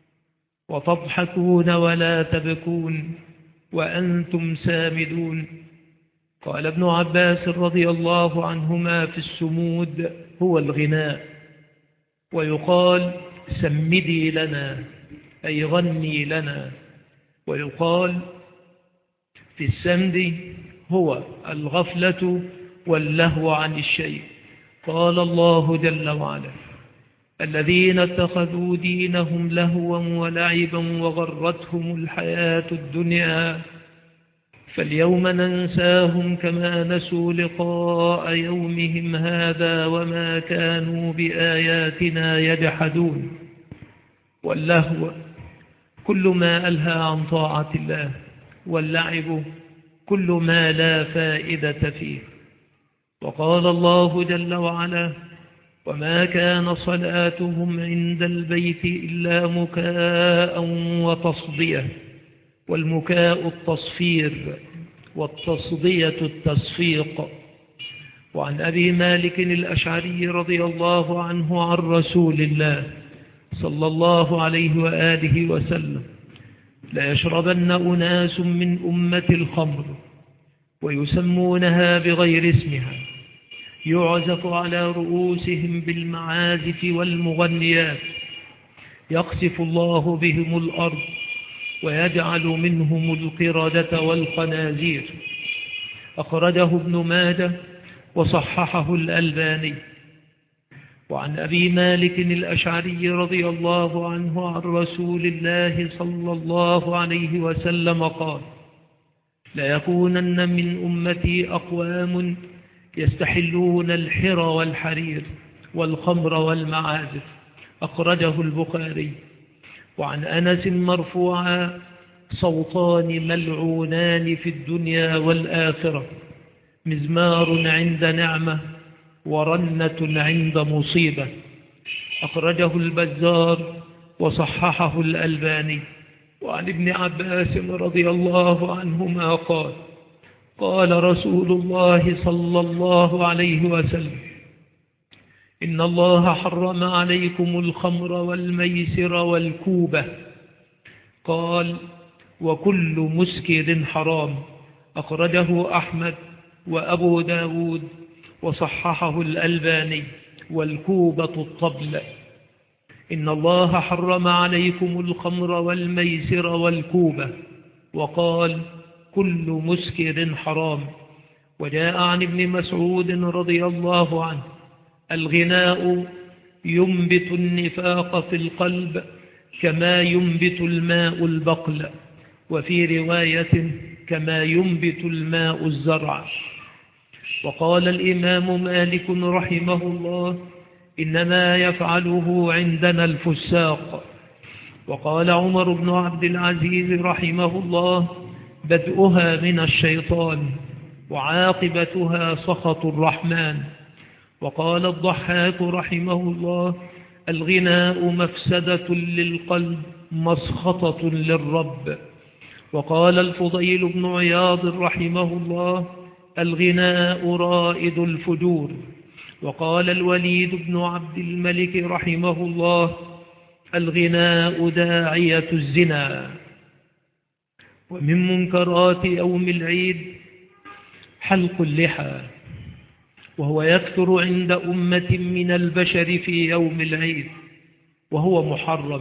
وتضحكون ولا تبكون وأنتم سامدون. قال ابن عباس رضي الله عنهما: في السمود هو الغناء، ويقال سمدي لنا أي غني لنا، ويقال في السمد هو الغفلة واللهو عن الشيء. قال الله جل وعلا: الذين اتخذوا دينهم لهوا ولعبا وغرتهم الحياة الدنيا فاليوم ننساهم كما نسوا لقاء يومهم هذا وما كانوا بآياتنا يجحدون. واللهو كل ما ألهى عن طاعة الله، واللعب كل ما لا فائدة فيه. وقال الله جل وعلا: وما كان صلاتهم عند البيت إلا مكاء وتصدية. والمكاء التصفير والتصدية التصفيق. وعن أبي مالك الأشعري رضي الله عنه عن رسول الله صلى الله عليه وآله وسلم: لا يشربن أناس من أمة الخمر ويسمونها بغير اسمها، يعزف على رؤوسهم بالمعازف والمغنيات، يقصف الله بهم الأرض ويجعل منهم القردة والخنازير. أخرجه ابن ماجه وصححه الألباني. وعن أبي مالك الأشعري رضي الله عنه عن رسول الله صلى الله عليه وسلم قال: ليكونن من أمتي أقوام يستحلون الحر والحرير والخمر والمعازف. أخرجه البخاري. وعن أنس مرفوعا: صوتان ملعونان في الدنيا والآخرة، مزمار عند نعمة ورنة عند مصيبة. أخرجه البزار وصححه الألباني. وعن ابن عباس رضي الله عنهما قال: قال رسول الله صلى الله عليه وسلم: إن الله حرم عليكم الخمر والميسر والكوبة. قال: وكل مسكر حرام. أخرجه أحمد وأبو داود وصححه الألباني. والكوبة الطبل. إن الله حرم عليكم الخمر والميسر والكوبة. وقال: كل مسكر حرام. وجاء عن ابن مسعود رضي الله عنه: الغناء ينبت النفاق في القلب كما ينبت الماء البقل، وفي رواية كما ينبت الماء الزرع. وقال الإمام مالك رحمه الله: إنما يفعله عندنا الفساق. وقال عمر بن عبد العزيز رحمه الله: بدءها من الشيطان وعاقبتها سخط الرحمن. وقال الضحاك رحمه الله: الغناء مفسدة للقلب مسخطة للرب. وقال الفضيل بن عياض رحمه الله: الغناء رائد الفجور. وقال الوليد بن عبد الملك رحمه الله: الغناء داعية الزنا. ومن منكرات يوم العيد حلق اللحى، وهو يكثر عند أمة من البشر في يوم العيد، وهو محرم،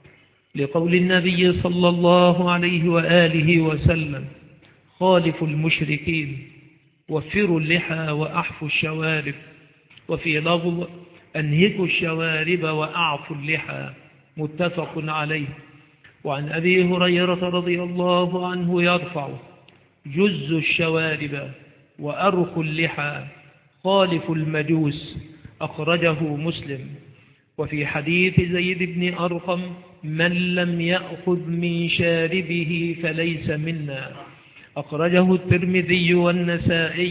لقول النبي صلى الله عليه وآله وسلم: خالفوا المشركين، وفروا اللحى وأحفوا الشوارب. وفي لفظ: أنهكوا الشوارب وأعفوا اللحى. متفق عليه. وعن أبي هريرة رضي الله عنه يرفع: جز الشوارب وأرخوا اللحى، خالف المجوس. أخرجه مسلم. وفي حديث زيد بن أرقم: من لم يأخذ من شاربه فليس منا. أخرجه الترمذي والنسائي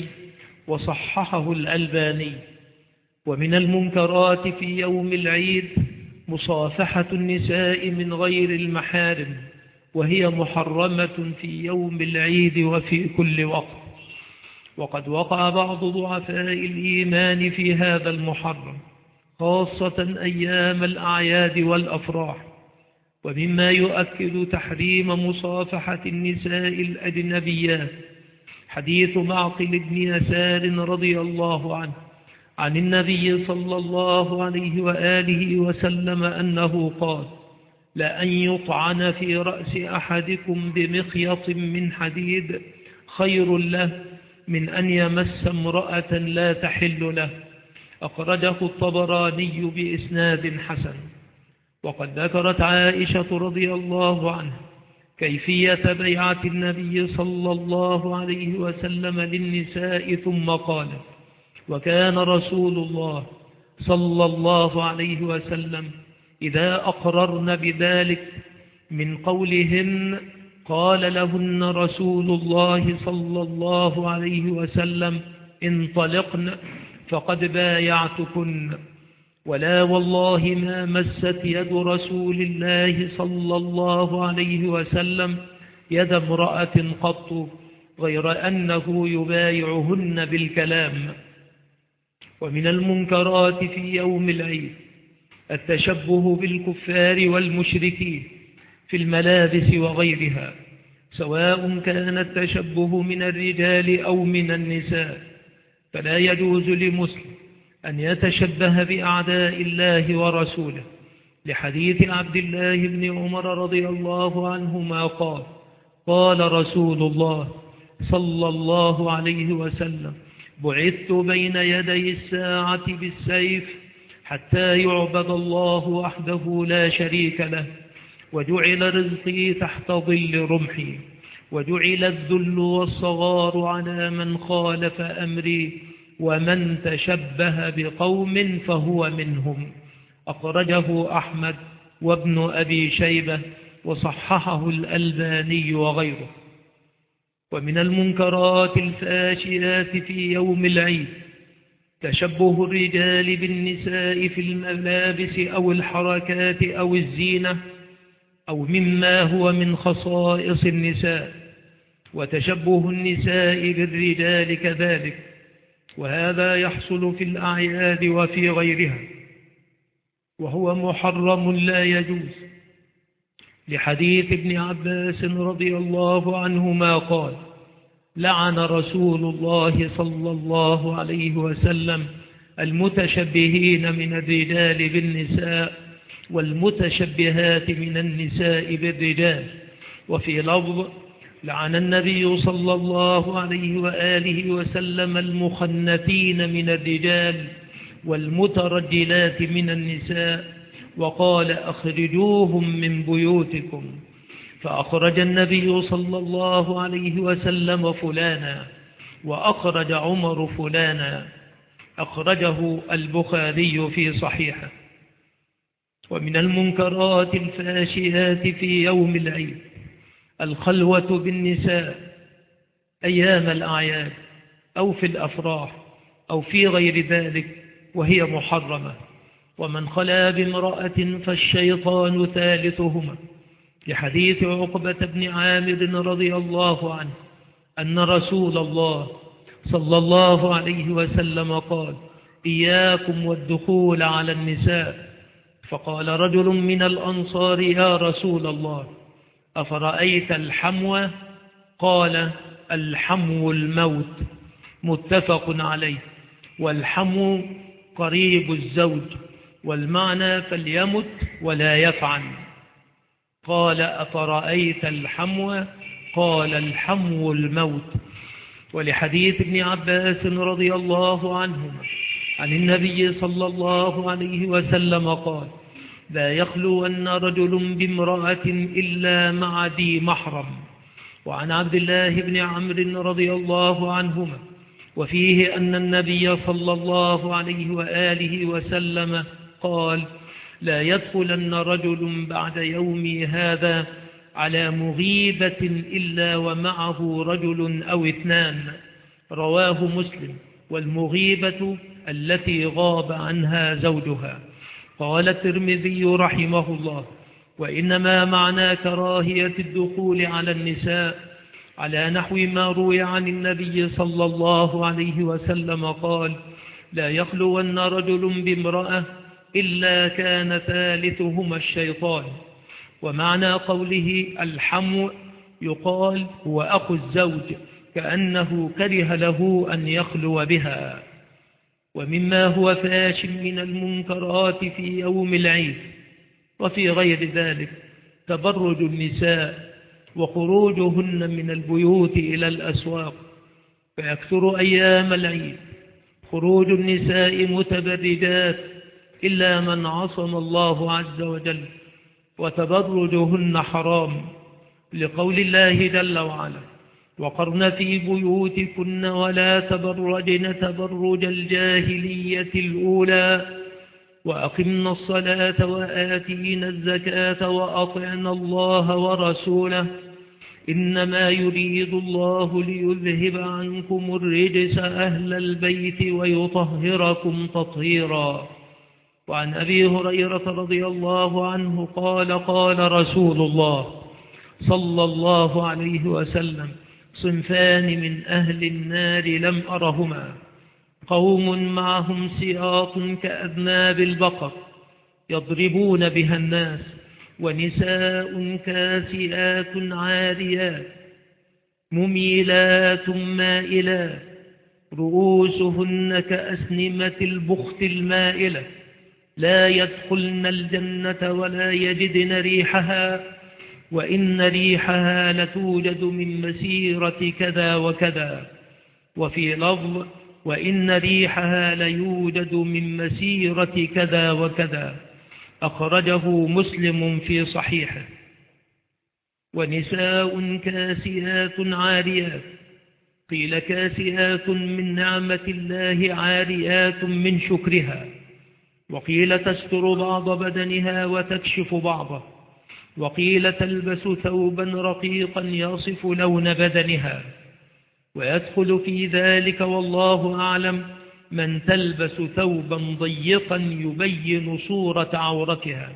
وصححه الألباني. ومن المنكرات في يوم العيد مصافحة النساء من غير المحارم، وهي محرمة في يوم العيد وفي كل وقت. وقد وقع بعض ضعفاء الإيمان في هذا المحرم، خاصة أيام الأعياد والأفراح. ومما يؤكد تحريم مصافحة النساء الأجنبيات حديث معقل بن يسار رضي الله عنه عن النبي صلى الله عليه وآله وسلم أنه قال: لأن يطعن في رأس أحدكم بمخيط من حديد خير له من أن يمس امرأة لا تحل له. أخرجه الطبراني بإسناد حسن. وقد ذكرت عائشة رضي الله عنها كيفية بيعة النبي صلى الله عليه وسلم للنساء ثم قال: وكان رسول الله صلى الله عليه وسلم إذا أقررن بذلك من قولهن قال لهن رسول الله صلى الله عليه وسلم: انطلقن فقد بايعتكن. ولا والله ما مست يد رسول الله صلى الله عليه وسلم يد امرأة قط غير أنه يبايعهن بالكلام. ومن المنكرات في يوم العيد التشبه بالكفار والمشركين في الملابس وغيرها، سواء كان التشبه من الرجال أو من النساء. فلا يجوز لمسلم أن يتشبه بأعداء الله ورسوله، لحديث عبد الله بن عمر رضي الله عنهما قال: قال رسول الله صلى الله عليه وسلم: بعثت بين يدي الساعة بالسيف حتى يعبد الله وحده لا شريك له، وجعل رزقي تحت ظل رمحي. وجعل الذل والصغار على من خالف أمري، ومن تشبه بقوم فهو منهم. أخرجه أحمد وابن أبي شيبة وصححه الألباني وغيره. ومن المنكرات الفاشيات في يوم العيد تشبه الرجال بالنساء في الملابس أو الحركات أو الزينة أو مما هو من خصائص النساء، وتشبه النساء بالرجال كذلك، وهذا يحصل في الأعياد وفي غيرها، وهو محرم لا يجوز، لحديث ابن عباس رضي الله عنهما قال: لعن رسول الله صلى الله عليه وسلم المتشبهين من الرجال بالنساء والمتشبهات من النساء بالرجال. وفي لفظ: لعن النبي صلى الله عليه وآله وسلم المخنثين من الرجال والمترجلات من النساء، وقال: أخرجوهم من بيوتكم. فأخرج النبي صلى الله عليه وسلم فلانا، وأخرج عمر فلانا. أخرجه البخاري في صحيحه. ومن المنكرات الفاشيات في يوم العيد الخلوة بالنساء أيام الأعياد أو في الأفراح أو في غير ذلك، وهي محرمة. ومن خلا بامرأة فالشيطان ثالثهما، لحديث عقبة بن عامر رضي الله عنه أن رسول الله صلى الله عليه وسلم قال: إياكم والدخول على النساء. فقال رجل من الأنصار: يا رسول الله، أفرأيت الحمو؟ قال: الحمو الموت. متفق عليه. والحمو قريب الزوج، والمعنى فليمت ولا يفعل. قال: أفرأيت الحمو؟ قال: الحمو الموت. ولحديث ابن عباس رضي الله عنهما عن النبي صلى الله عليه وسلم قال: لا يخلون رجل بامرأة إلا مع ذي محرم. وعن عبد الله بن عمرو رضي الله عنهما وفيه أن النبي صلى الله عليه وآله وسلم قال: لا يدخلن رجل بعد يومي هذا على مغيبة إلا ومعه رجل أو اثنان. رواه مسلم. والمغيبة التي غاب عنها زوجها. قال الترمذي رحمه الله: وإنما معنى كراهية الدخول على النساء على نحو ما روي عن النبي صلى الله عليه وسلم قال: لا يخلون رجل بامرأة إلا كان ثالثهما الشيطان. ومعنى قوله الحمو يقال هو أخو الزوج، كأنه كره له أن يخلو بها. ومما هو فاش من المنكرات في يوم العيد وفي غير ذلك تبرج النساء وخروجهن من البيوت إلى الأسواق، فيكثر أيام العيد خروج النساء متبرجات إلا من عصم الله عز وجل، وتبرجهن حرام، لقول الله جل وعلا: وقرن في بيوتكن ولا تبرجن تبرج الجاهلية الأولى وأقمنا الصلاة وآتينا الزكاة وأطعنا الله ورسوله إنما يريد الله ليذهب عنكم الرجس أهل البيت ويطهركم تطهيرا. وعن أبي هريرة رضي الله عنه قال: قال رسول الله صلى الله عليه وسلم: صنفان من أهل النار لم أرهما: قوم معهم سياط كأذناب البقر يضربون بها الناس، ونساء كاسئات عاريات مميلات مائلات رؤوسهن كأسنمة البخت المائلة لا يدخلن الجنة ولا يجدن ريحها، وإن ريحها لتوجد من مسيرة كذا وكذا. وفي لفظ: وإن ريحها ليوجد من مسيرة كذا وكذا. أخرجه مسلم في صحيحه. ونساء كاسيات عاريات. قيل كاسيات من نعمة الله عاريات من شكرها. وقيل تستر بعض بدنها وتكشف بعضه. وقيل تلبس ثوبا رقيقا يصف لون بدنها. ويدخل في ذلك والله أعلم من تلبس ثوبا ضيقا يبين صورة عورتها.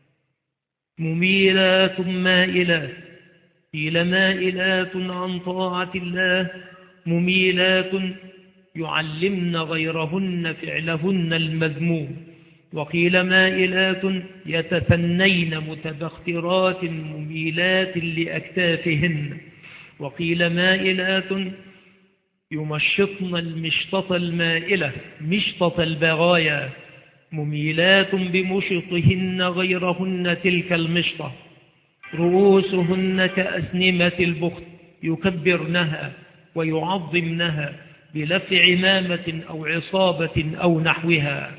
مميلات مائلات. قيل مائلات عن طاعة الله، مميلات يعلمن غيرهن فعلهن المذموم. وقيل مائلات يتثنين متبخترات مميلات لأكتافهن. وقيل مائلات يمشطن المشطة المائلة مشطة البغايا، مميلات بمشطهن غيرهن تلك المشطة. رؤوسهن كأسنمة البخت يكبرنها ويعظمنها بلف عمامة أو عصابة أو نحوها.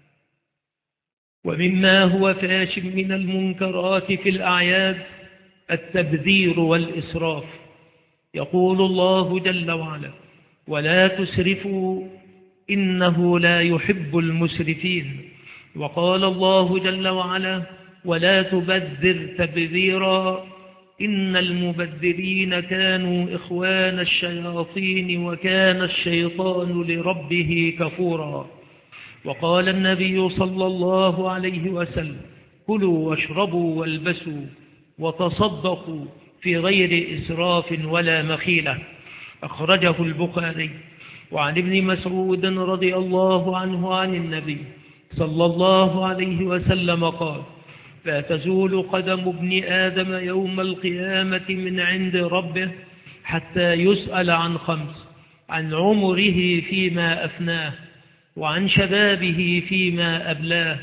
ومما هو فاش من المنكرات في الأعياد التبذير والإسراف. يقول الله جل وعلا: ولا تسرفوا إنه لا يحب المسرفين. وقال الله جل وعلا: ولا تبذر تبذيرا إن المبذرين كانوا إخوان الشياطين وكان الشيطان لربه كفورا. وقال النبي صلى الله عليه وسلم: كلوا واشربوا والبسوا وتصدقوا في غير إسراف ولا مخيلة. أخرجه البخاري. وعن ابن مسعود رضي الله عنه عن النبي صلى الله عليه وسلم قال: لا تزول قدم ابن آدم يوم القيامة من عند ربه حتى يسأل عن خمس: عن عمره فيما أفناه، وعن شبابه فيما أبلاه،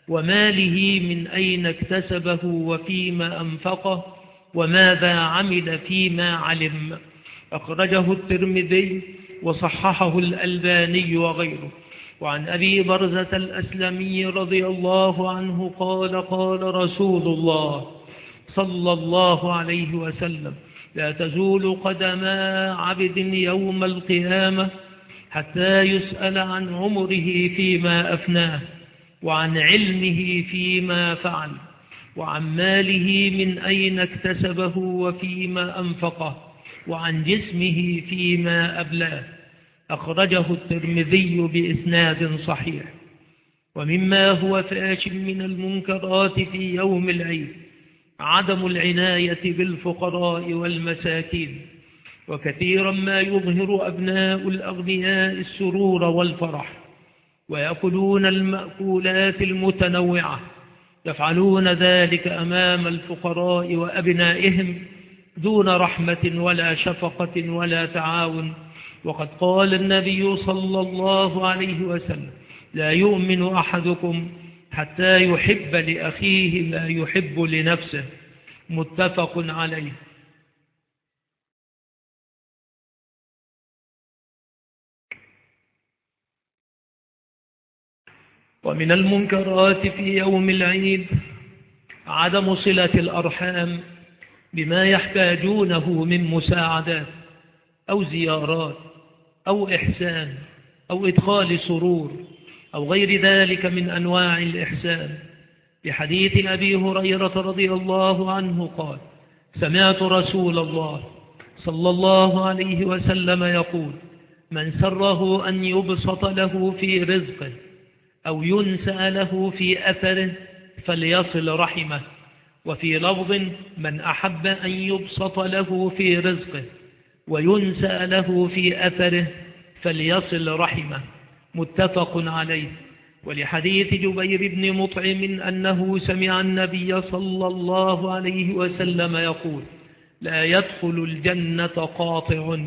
وماله من أين اكتسبه وفيما أنفقه، وماذا عمل فيما علم. أخرجه الترمذي وصححه الألباني وغيره. وعن أبي برزة الأسلمي رضي الله عنه قال: قال رسول الله صلى الله عليه وسلم: لا تزول قدما عبد يوم القيامة حتى يسأل عن عمره فيما أفناه، وعن علمه فيما فعل، وعن ماله من أين اكتسبه وفيما أنفقه، وعن جسمه فيما أبلاه. أخرجه الترمذي بإسناد صحيح. ومما هو فاش من المنكرات في يوم العيد عدم العناية بالفقراء والمساكين. وكثيرا ما يظهر أبناء الأغنياء السرور والفرح، ويأكلون المأكولات المتنوعة، يفعلون ذلك أمام الفقراء وأبنائهم دون رحمة ولا شفقة ولا تعاون. وقد قال النبي صلى الله عليه وسلم: لا يؤمن أحدكم حتى يحب لأخيه ما يحب لنفسه. متفق عليه. ومن المنكرات في يوم العيد عدم صلة الأرحام بما يحتاجونه من مساعدات أو زيارات أو إحسان أو إدخال سرور أو غير ذلك من أنواع الإحسان. بحديث أبي هريرة رضي الله عنه قال: سمعت رسول الله صلى الله عليه وسلم يقول: من سره أن يبسط له في رزقه أو ينسأ له في أثره فليصل رحمه. وفي لفظ: من أحب أن يبسط له في رزقه وينسأ له في أثره فليصل رحمه. متفق عليه. ولحديث جبير بن مطعم أنه سمع النبي صلى الله عليه وسلم يقول: لا يدخل الجنة قاطع.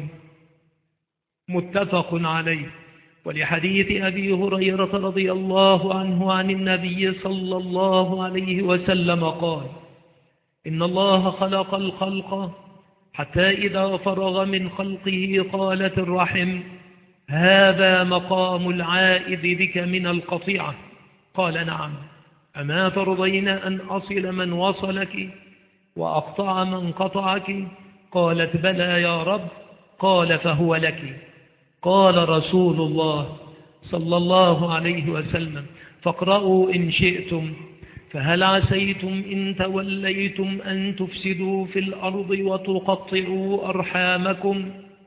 متفق عليه. ولحديث أبي هريرة رضي الله عنه عن النبي صلى الله عليه وسلم قال: إن الله خلق الخلق حتى إذا فرغ من خلقه قالت الرحم: هذا مقام العائد بك من القطيعة. قال: نعم. أما ترضين أن أصل من وصلك؟ وأقطع من قطعك؟ قالت بلى يا رب. قال فهو لك. قال رسول الله صلى الله عليه وسلم فاقرأوا إن شئتم: فهل عسيتم إن توليتم أن تفسدوا في الأرض وتقطعوا أرحامكم؟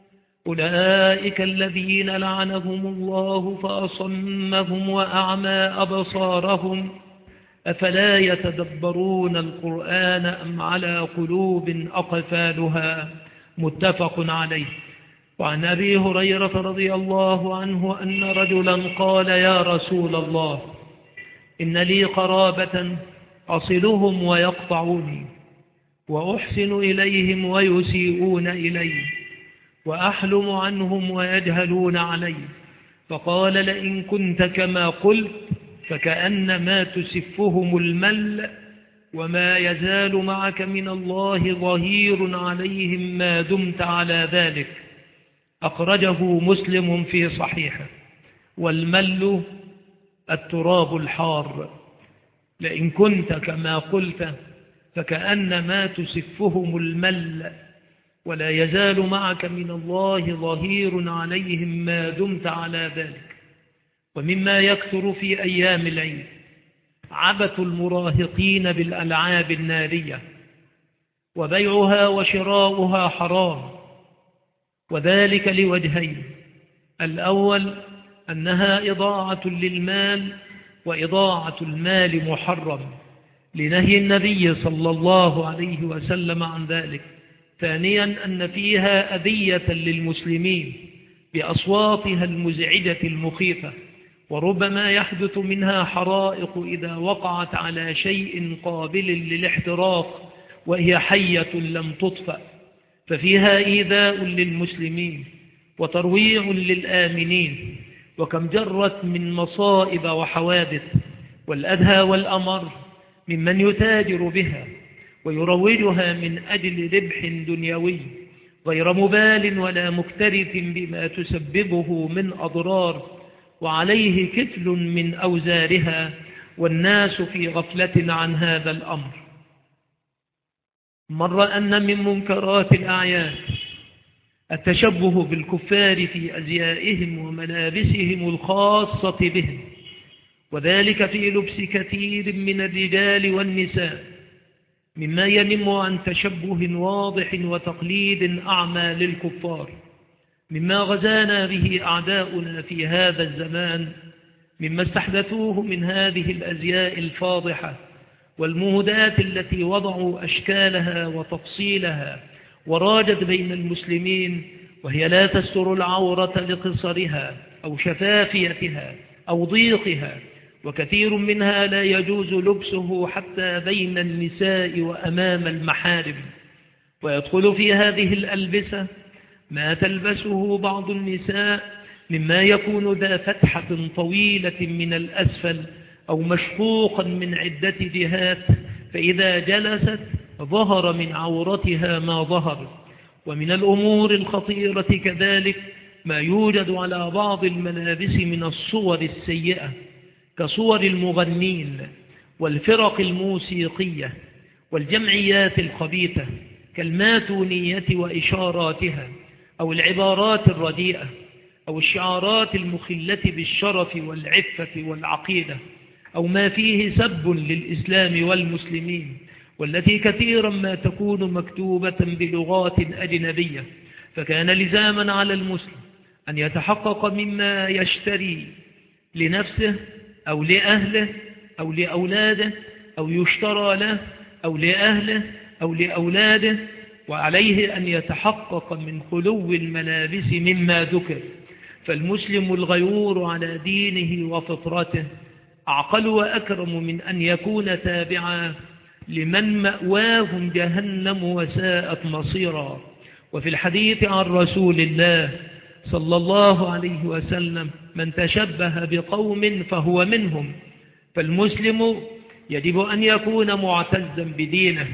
أولئك الذين لعنهم الله فأصمهم وأعمى أبصارهم، أفلا يتدبرون القرآن أم على قلوب أقفالها؟ متفق عليه. وعن أبي هريرة رضي الله عنه أن رجلا قال: يا رسول الله، إن لي قرابة أصلهم ويقطعوني، وأحسن إليهم ويسيئون إلي، وأحلم عنهم ويجهلون علي. فقال: لئن كنت كما قلت فكأنما تسفهم المل، وما يزال معك من الله ظهير عليهم ما دمت على ذلك. أخرجه مسلم في صحيحه. والمل التراب الحار. لئن كنت كما قلت فكأنما تسفهم المل، ولا يزال معك من الله ظهير عليهم ما دمت على ذلك. ومما يكثر في أيام العيد عبث المراهقين بالألعاب النارية، وبيعها وشراؤها حرام، وذلك لوجهين: الأول أنها إضاعة للمال، وإضاعة المال محرم لنهي النبي صلى الله عليه وسلم عن ذلك. ثانيا أن فيها أذية للمسلمين بأصواتها المزعجة المخيفة، وربما يحدث منها حرائق إذا وقعت على شيء قابل للاحتراق وهي حية لم تطفأ، ففيها إيذاء للمسلمين وترويع للآمنين. وكم جرت من مصائب وحوادث، والأدهى والأمر ممن يتاجر بها ويروجها من أجل ربح دنيوي غير مبال ولا مكترث بما تسببه من أضرار، وعليه كفل من أوزارها، والناس في غفلة عن هذا الأمر. مر أن من منكرات الأعياد التشبه بالكفار في أزيائهم وملابسهم الخاصة بهم، وذلك في لبس كثير من الرجال والنساء، مما ينم عن تشبه واضح وتقليد أعمى للكفار، مما غزانا به أعداؤنا في هذا الزمان، مما استحدثوه من هذه الأزياء الفاضحة والمهدات التي وضعوا أشكالها وتفصيلها وراجت بين المسلمين، وهي لا تستر العورة لقصرها أو شفافيتها أو ضيقها، وكثير منها لا يجوز لبسه حتى بين النساء وأمام المحارم. ويدخل في هذه الألبسة ما تلبسه بعض النساء مما يكون ذا فتحة طويلة من الأسفل أو مشقوقا من عدة جهات، فإذا جلست ظهر من عورتها ما ظهر. ومن الأمور الخطيرة كذلك ما يوجد على بعض الملابس من الصور السيئة، كصور المغنين والفرق الموسيقية والجمعيات الخبيثة كالماتونية وإشاراتها، أو العبارات الرديئة، أو الشعارات المخلة بالشرف والعفة والعقيدة، أو ما فيه سب للإسلام والمسلمين، والتي كثيرا ما تكون مكتوبة بلغات أجنبية. فكان لزاما على المسلم أن يتحقق مما يشتري لنفسه أو لأهله أو لأولاده، أو يشترى له أو لأهله أو لأولاده، وعليه أن يتحقق من خلو الملابس مما ذكر. فالمسلم الغيور على دينه وفطرته أعقل وأكرم من أن يكون تابعا لمن مأواهم جهنم وساءت مصيرا. وفي الحديث عن رسول الله صلى الله عليه وسلم: من تشبه بقوم فهو منهم. فالمسلم يجب أن يكون معتزا بدينه،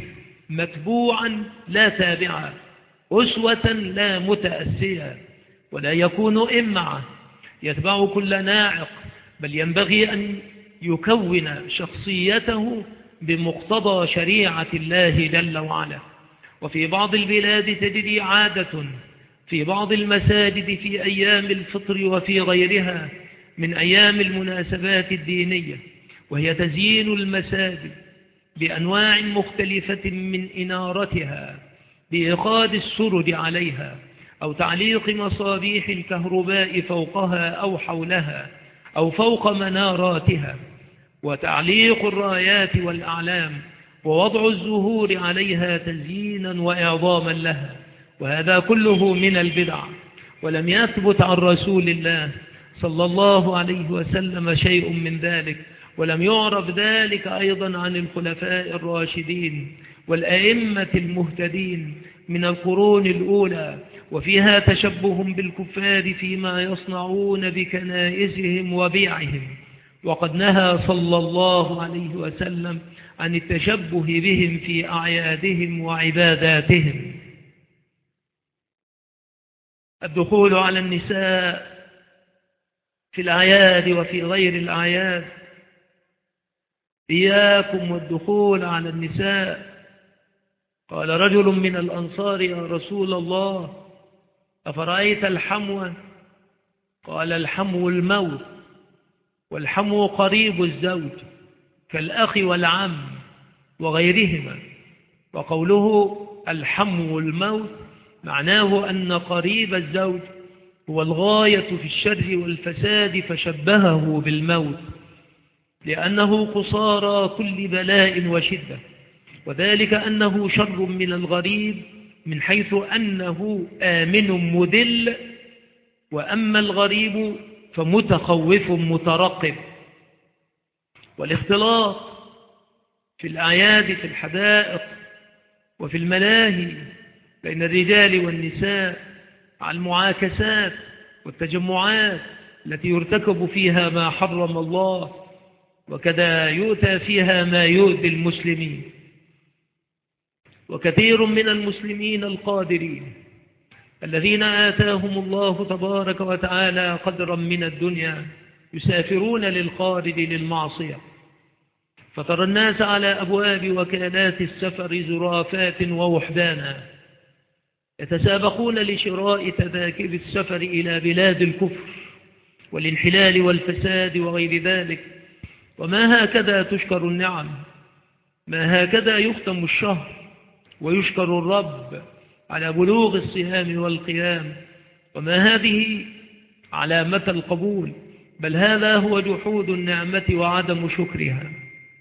متبوعا لا تابعا، أسوة لا متأسيا، ولا يكون إمعا يتبع كل ناعق، بل ينبغي أن يكون شخصيته بمقتضى شريعة الله جل وعلا. وفي بعض البلاد تجري عادة في بعض المساجد في أيام الفطر وفي غيرها من أيام المناسبات الدينية، وهي تزيين المساجد بأنواع مختلفة من إنارتها، بإيقاد السرج عليها، أو تعليق مصابيح الكهرباء فوقها أو حولها أو فوق مناراتها، وتعليق الرايات والأعلام، ووضع الزهور عليها تزيينا وإعظاما لها. وهذا كله من البدع، ولم يثبت عن رسول الله صلى الله عليه وسلم شيء من ذلك، ولم يعرف ذلك أيضا عن الخلفاء الراشدين والأئمة المهتدين من القرون الأولى. وفيها تشبه بالكفار فيما يصنعون بكنائسهم وبيعهم، وقد نهى صلى الله عليه وسلم عن التشبه بهم في أعيادهم وعباداتهم. الدخول على النساء في الأعياد وفي غير الأعياد. إياكم والدخول على النساء. قال رجل من الأنصار: يا رسول الله، أفرأيت الحمو؟ قال: الحمو الموت، والحمو قريب الزوج كالأخ والعم وغيرهما. وقوله الحمو الموت معناه أن قريب الزوج هو الغاية في الشر والفساد، فشبهه بالموت لأنه قصارى كل بلاء وشدة، وذلك أنه شر من الغريب من حيث أنه آمن مدل، وأما الغريب فمتخوف مترقب. والاختلاط في الأعياد في الحدائق وفي الملاهي بين الرجال والنساء على المعاكسات والتجمعات التي يرتكب فيها ما حرم الله، وكذا يؤتى فيها ما يؤذي المسلمين. وكثير من المسلمين القادرين الذين آتاهم الله تبارك وتعالى قدرا من الدنيا يسافرون للخارج للمعصية، فترى الناس على أبواب وكالات السفر زرافات ووحدانا يتسابقون لشراء تذاكر السفر إلى بلاد الكفر والانحلال والفساد وغير ذلك. وما هكذا تشكر النعم، ما هكذا يختم الشهر ويشكر الرب على بلوغ الصيام والقيام، وما هذه علامة القبول، بل هذا هو جحود النعمة وعدم شكرها.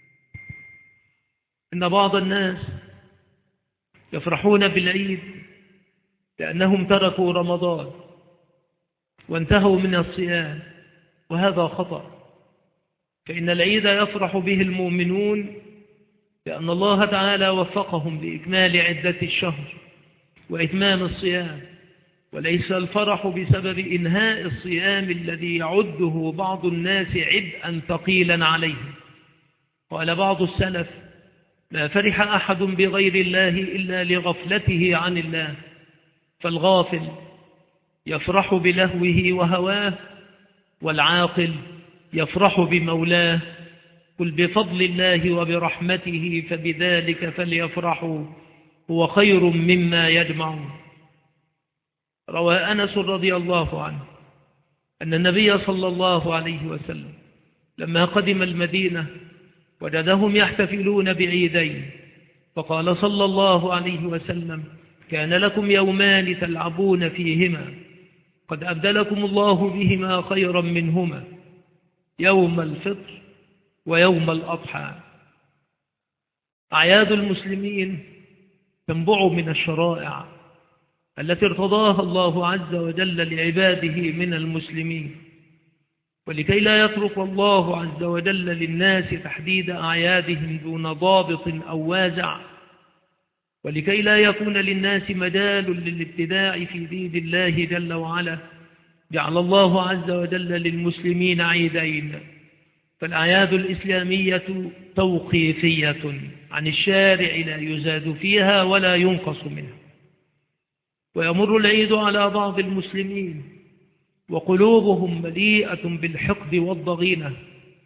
إن بعض الناس يفرحون بالعيد لأنهم تركوا رمضان وانتهوا من الصيام، وهذا خطأ. فإن العيد يفرح به المؤمنون لأن الله تعالى وفقهم لإكمال عدة الشهر وإتمام الصيام، وليس الفرح بسبب إنهاء الصيام الذي يعده بعض الناس عبئا ثقيلا عليهم. قال بعض السلف: ما فرح أحد بغير الله إلا لغفلته عن الله، فالغافل يفرح بلهوه وهواه، والعاقل يفرح بمولاه. قل بفضل الله وبرحمته فبذلك فليفرحوا هو خير مما يجمعون. روى أنس رضي الله عنه أن النبي صلى الله عليه وسلم لما قدم المدينة وجدهم يحتفلون بعيدين، فقال صلى الله عليه وسلم: كان لكم يومان تلعبون فيهما، قد أبدلكم الله بهما خيرا منهما، يوم الفطر ويوم الأضحى. أعياد المسلمين تنبع من الشرائع التي ارتضاها الله عز وجل لعباده من المسلمين، ولكي لا يترك الله عز وجل للناس تحديد أعيادهم دون ضابط أو وازع، ولكي لا يكون للناس مجال للابتداع في دين الله جل وعلا، جعل الله عز وجل للمسلمين عيدين. فالأعياد الإسلامية توقيفية عن الشارع، لا يزاد فيها ولا ينقص منها. ويمر العيد على بعض المسلمين وقلوبهم مليئة بالحقد والضغينة،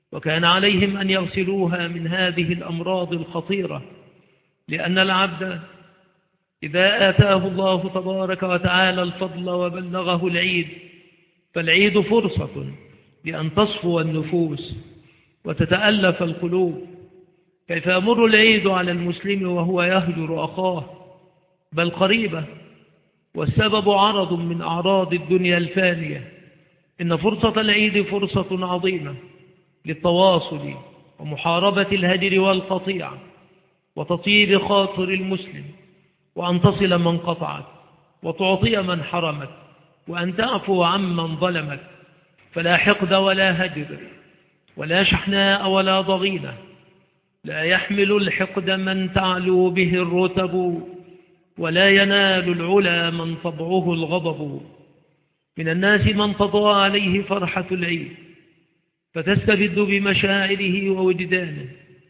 وكان عليهم أن يغسلوها من هذه الأمراض الخطيرة، لأن العبد إذا آتاه الله تبارك وتعالى الفضل وبلغه العيد، فالعيد فرصة لأن تصفو النفوس وتتألف القلوب. كيف يمر العيد على المسلم وهو يهجر أخاه بل قريبه، والسبب عرض من أعراض الدنيا الفانية. إن فرصة العيد فرصة عظيمة للتواصل ومحاربة الهجر والقطيعة وتطيب خاطر المسلم، وأن تصل من قطعك، وتعطي من حرمك، وأن تعفو عمن ظلمك. فلا حقد ولا هجر ولا شحناء ولا ضغينة. لا يحمل الحقد من تعلو به الرتب، ولا ينال العلا من طبعه الغضب. من الناس من تضاء عليه فرحة العيد فتستبد بمشاعره ووجدانه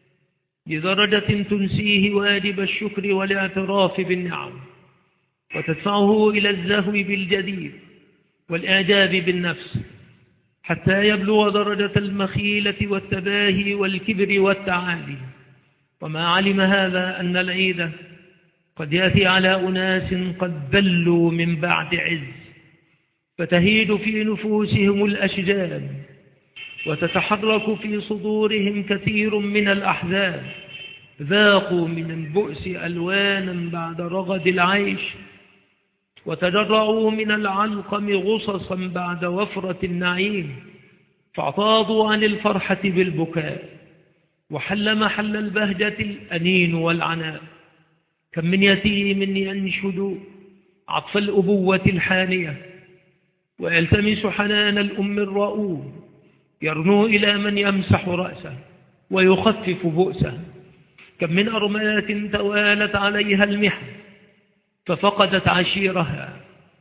لدرجة تنسيه واجب الشكر والاعتراف بالنعم، وتدفعه إلى الزهو بالجديد والإعجاب بالنفس، حتى يبلغ درجة المخيلة والتباهي والكبر والتعالي. وما علم هذا أن العيد قد يأتي على أناس قد بلوا من بعد عز، فتهيج في نفوسهم الأشجان، وتتحرك في صدورهم كثير من الأحزان. ذاقوا من البؤس ألوانا بعد رغد العيش، وتجرعوا من العلقم غصصا بعد وفرة النعيم، فاعتاضوا عن الفرحة بالبكاء، وحل محل البهجة الأنين والعناء. كم من يتيم ينشد عطف الأبوة الحانية، ويلتمس حنان الأم الرؤوف، يرنو إلى من يمسح رأسه ويخفف بؤسه. كم من أرملة توالت عليها المحن ففقدت عشيرها،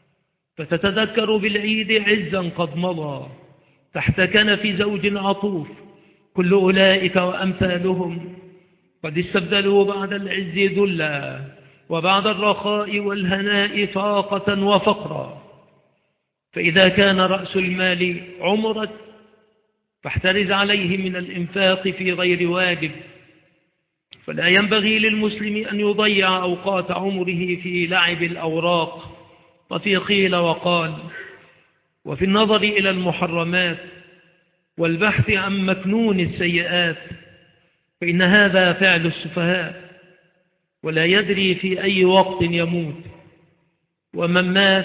فتتذكر بالعيد عزا قد مضى تحت كنف زوج عطوف. كل أولئك وأمثالهم قد استبدلوا بعد العز ذلا، وبعد الرخاء والهناء فاقة وفقرا. فإذا كان رأس المال عمرك فاحترز عليه من الإنفاق في غير واجب. فلا ينبغي للمسلم أن يضيع أوقات عمره في لعب الأوراق وفي قيل وقال، وفي النظر إلى المحرمات والبحث عن مكنون السيئات، فإن هذا فعل السفهاء، ولا يدري في أي وقت يموت. ومن مات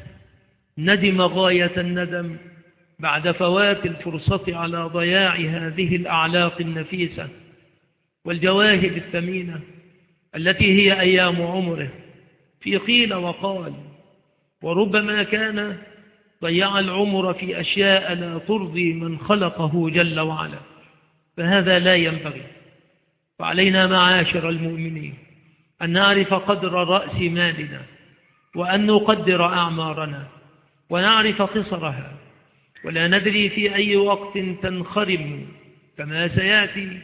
ندم غاية الندم بعد فوات الفرصة على ضياع هذه الأعلاق النفيسة والجواهر الثمينة التي هي أيام عمره. في قيل وقال، وربما كان ضيع العمر في أشياء لا ترضي من خلقه جل وعلا، فهذا لا ينبغي. فعلينا معاشر المؤمنين أن نعرف قدر رأس مالنا، وأن نقدر أعمارنا ونعرف قصرها، ولا ندري في أي وقت تنخرم، كما سيأتي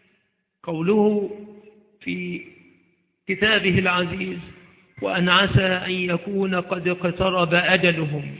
قوله في كتابه العزيز: وأن عسى أن يكون قد اقترب أجلهم.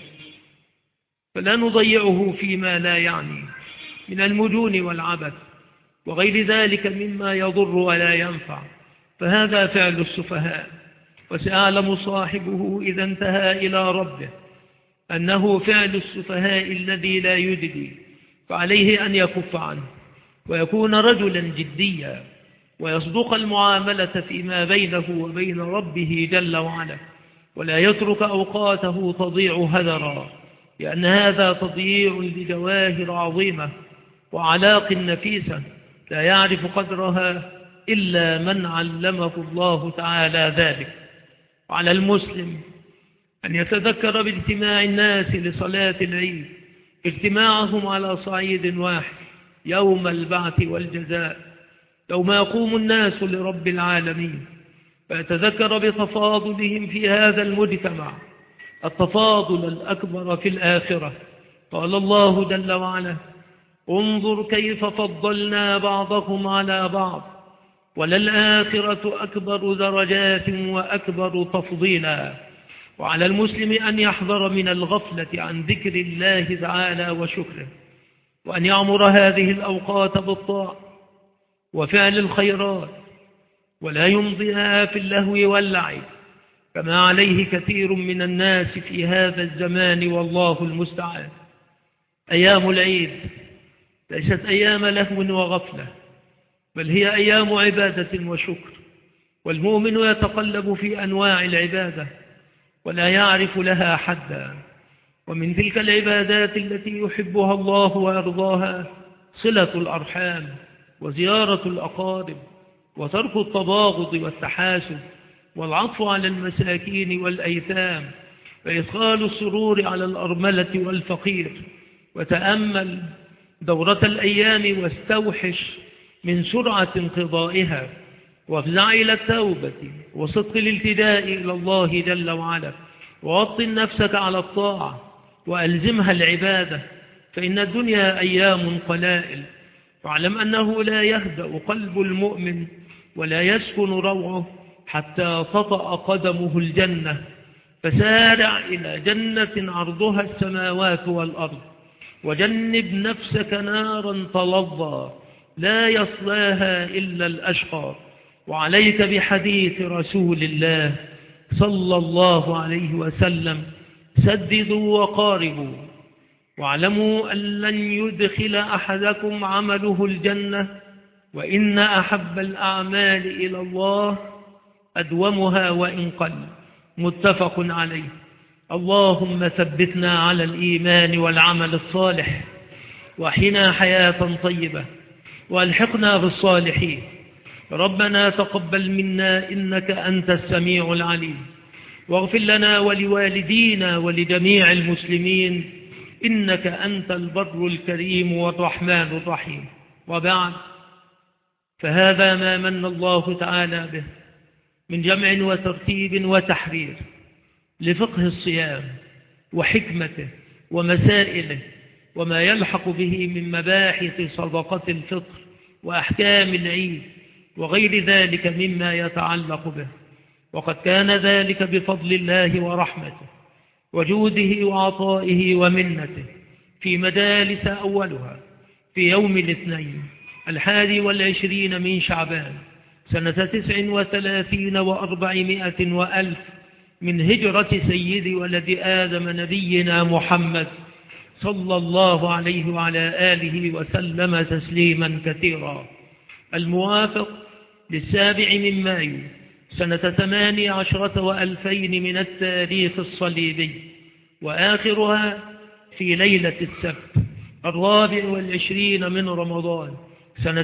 فلا نضيعه فيما لا يعني من المجون والعبث وغير ذلك مما يضر ولا ينفع، فهذا فعل السفهاء. وسيعلم صاحبه إذا انتهى إلى ربه أنه فعل السفهاء الذي لا يجدي، فعليه أن يكف عنه ويكون رجلا جديا، ويصدق المعاملة فيما بينه وبين ربه جل وعلا، ولا يترك أوقاته تضيع هدرا، لأن هذا تضييع لجواهر عظيمة وعلاق نفيسة لا يعرف قدرها إلا من علمه الله تعالى ذلك. وعلى المسلم أن يتذكر باجتماع الناس لصلاة العيد اجتماعهم على صعيد واحد يوم البعث والجزاء، يوم يقوم الناس لرب العالمين، فيتذكر بتفاضلهم في هذا المجتمع التفاضل الأكبر في الآخرة. قال الله جل وعلا: انظر كيف فضلنا بعضكم على بعض وللآخرة أكبر درجات وأكبر تفضيلا. وعلى المسلم أن يحذر من الغفلة عن ذكر الله تعالى وشكره، وأن يعمر هذه الأوقات بالطاعة وفعل الخيرات، ولا يمضيها في اللهو واللعب كما عليه كثير من الناس في هذا الزمان، والله المستعان. أيام العيد ليست أيام لهو وغفلة، بل هي أيام عبادة وشكر، والمؤمن يتقلب في أنواع العبادة ولا يعرف لها حدا. ومن تلك العبادات التي يحبها الله ويرضاها صلة الأرحام وزيارة الأقارب وترك التباغض والتحاسد والعطف على المساكين والأيتام وإدخال السرور على الأرملة والفقير. وتأمل دورة الأيام واستوحش من سرعة انقضائها، وافزع إلى التوبة وصدق الالتجاء إلى الله جل وعلا، ووطن نفسك على الطاعة وألزمها العبادة، فإن الدنيا أيام قلائل. واعلم أنه لا يهدأ قلب المؤمن ولا يسكن روعه حتى تطأ قدمه الجنة، فسارع إلى جنة عرضها السماوات والأرض، وجنب نفسك نارا تلظى لا يصلاها إلا الأشقى. وعليك بحديث رسول الله صلى الله عليه وسلم: سددوا وقاربوا، واعلموا أن لن يدخل أحدكم عمله الجنة، وإن أحب الأعمال إلى الله أدومها وإن قل. متفق عليه. اللهم ثبتنا على الإيمان والعمل الصالح، وأحينا حياة طيبة، وألحقنا بالصالحين. ربنا تقبل منا إنك أنت السميع العليم، واغفر لنا ولوالدينا ولجميع المسلمين إنك أنت البر الكريم والرحمن الرحيم. وبعد، فهذا ما من الله تعالى به من جمع وترتيب وتحرير لفقه الصيام وحكمته ومسائله، وما يلحق به من مباحث صدقة الفطر وأحكام العيد وغير ذلك مما يتعلق به. وقد كان ذلك بفضل الله ورحمته وجوده وعطائه ومنته في مجالس، أولها في يوم الاثنين 21 من شعبان سنة 39 و400 وألف من هجرة سيد ولد آدم نبينا محمد صلى الله عليه وعلى آله وسلم تسليما كثيرا، الموافق 7 من مايو سنة 18 و2000 من التاريخ الصليبي، وآخرها في ليلة السبت 24 من رمضان سنة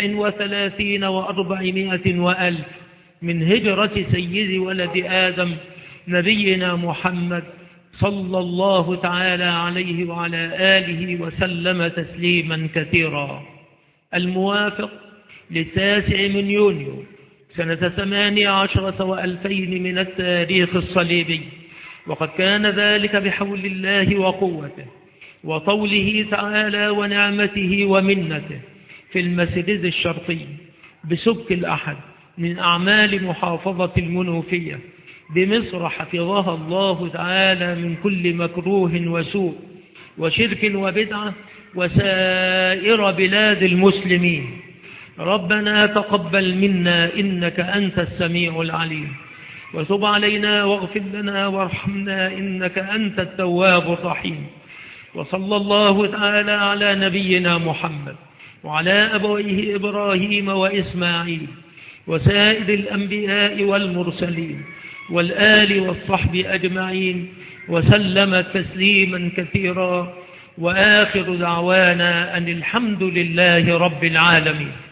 39 و400 وألف من هجرة سيد ولد آدم نبينا محمد صلى الله تعالى عليه وعلى آله وسلم تسليما كثيرا، الموافق 9 من يونيو سنة 18 و2000 من التاريخ الصليبي. وقد كان ذلك بحول الله وقوته وطوله تعالى ونعمته ومنته في المسجد الشرقي بسبك الأحد من أعمال محافظة المنوفية بمصر، حفظها الله تعالى من كل مكروه وسوء وشرك وبدعة وسائر بلاد المسلمين. ربنا تقبل منا إنك أنت السميع العليم، وتب علينا واغفر لنا وارحمنا إنك أنت التواب الرحيم. وصلى الله تعالى على نبينا محمد وعلى أبويه إبراهيم وإسماعيل وسائر الأنبياء والمرسلين والآل والصحب أجمعين، وسلم تسليما كثيرا. وآخر دعوانا أن الحمد لله رب العالمين.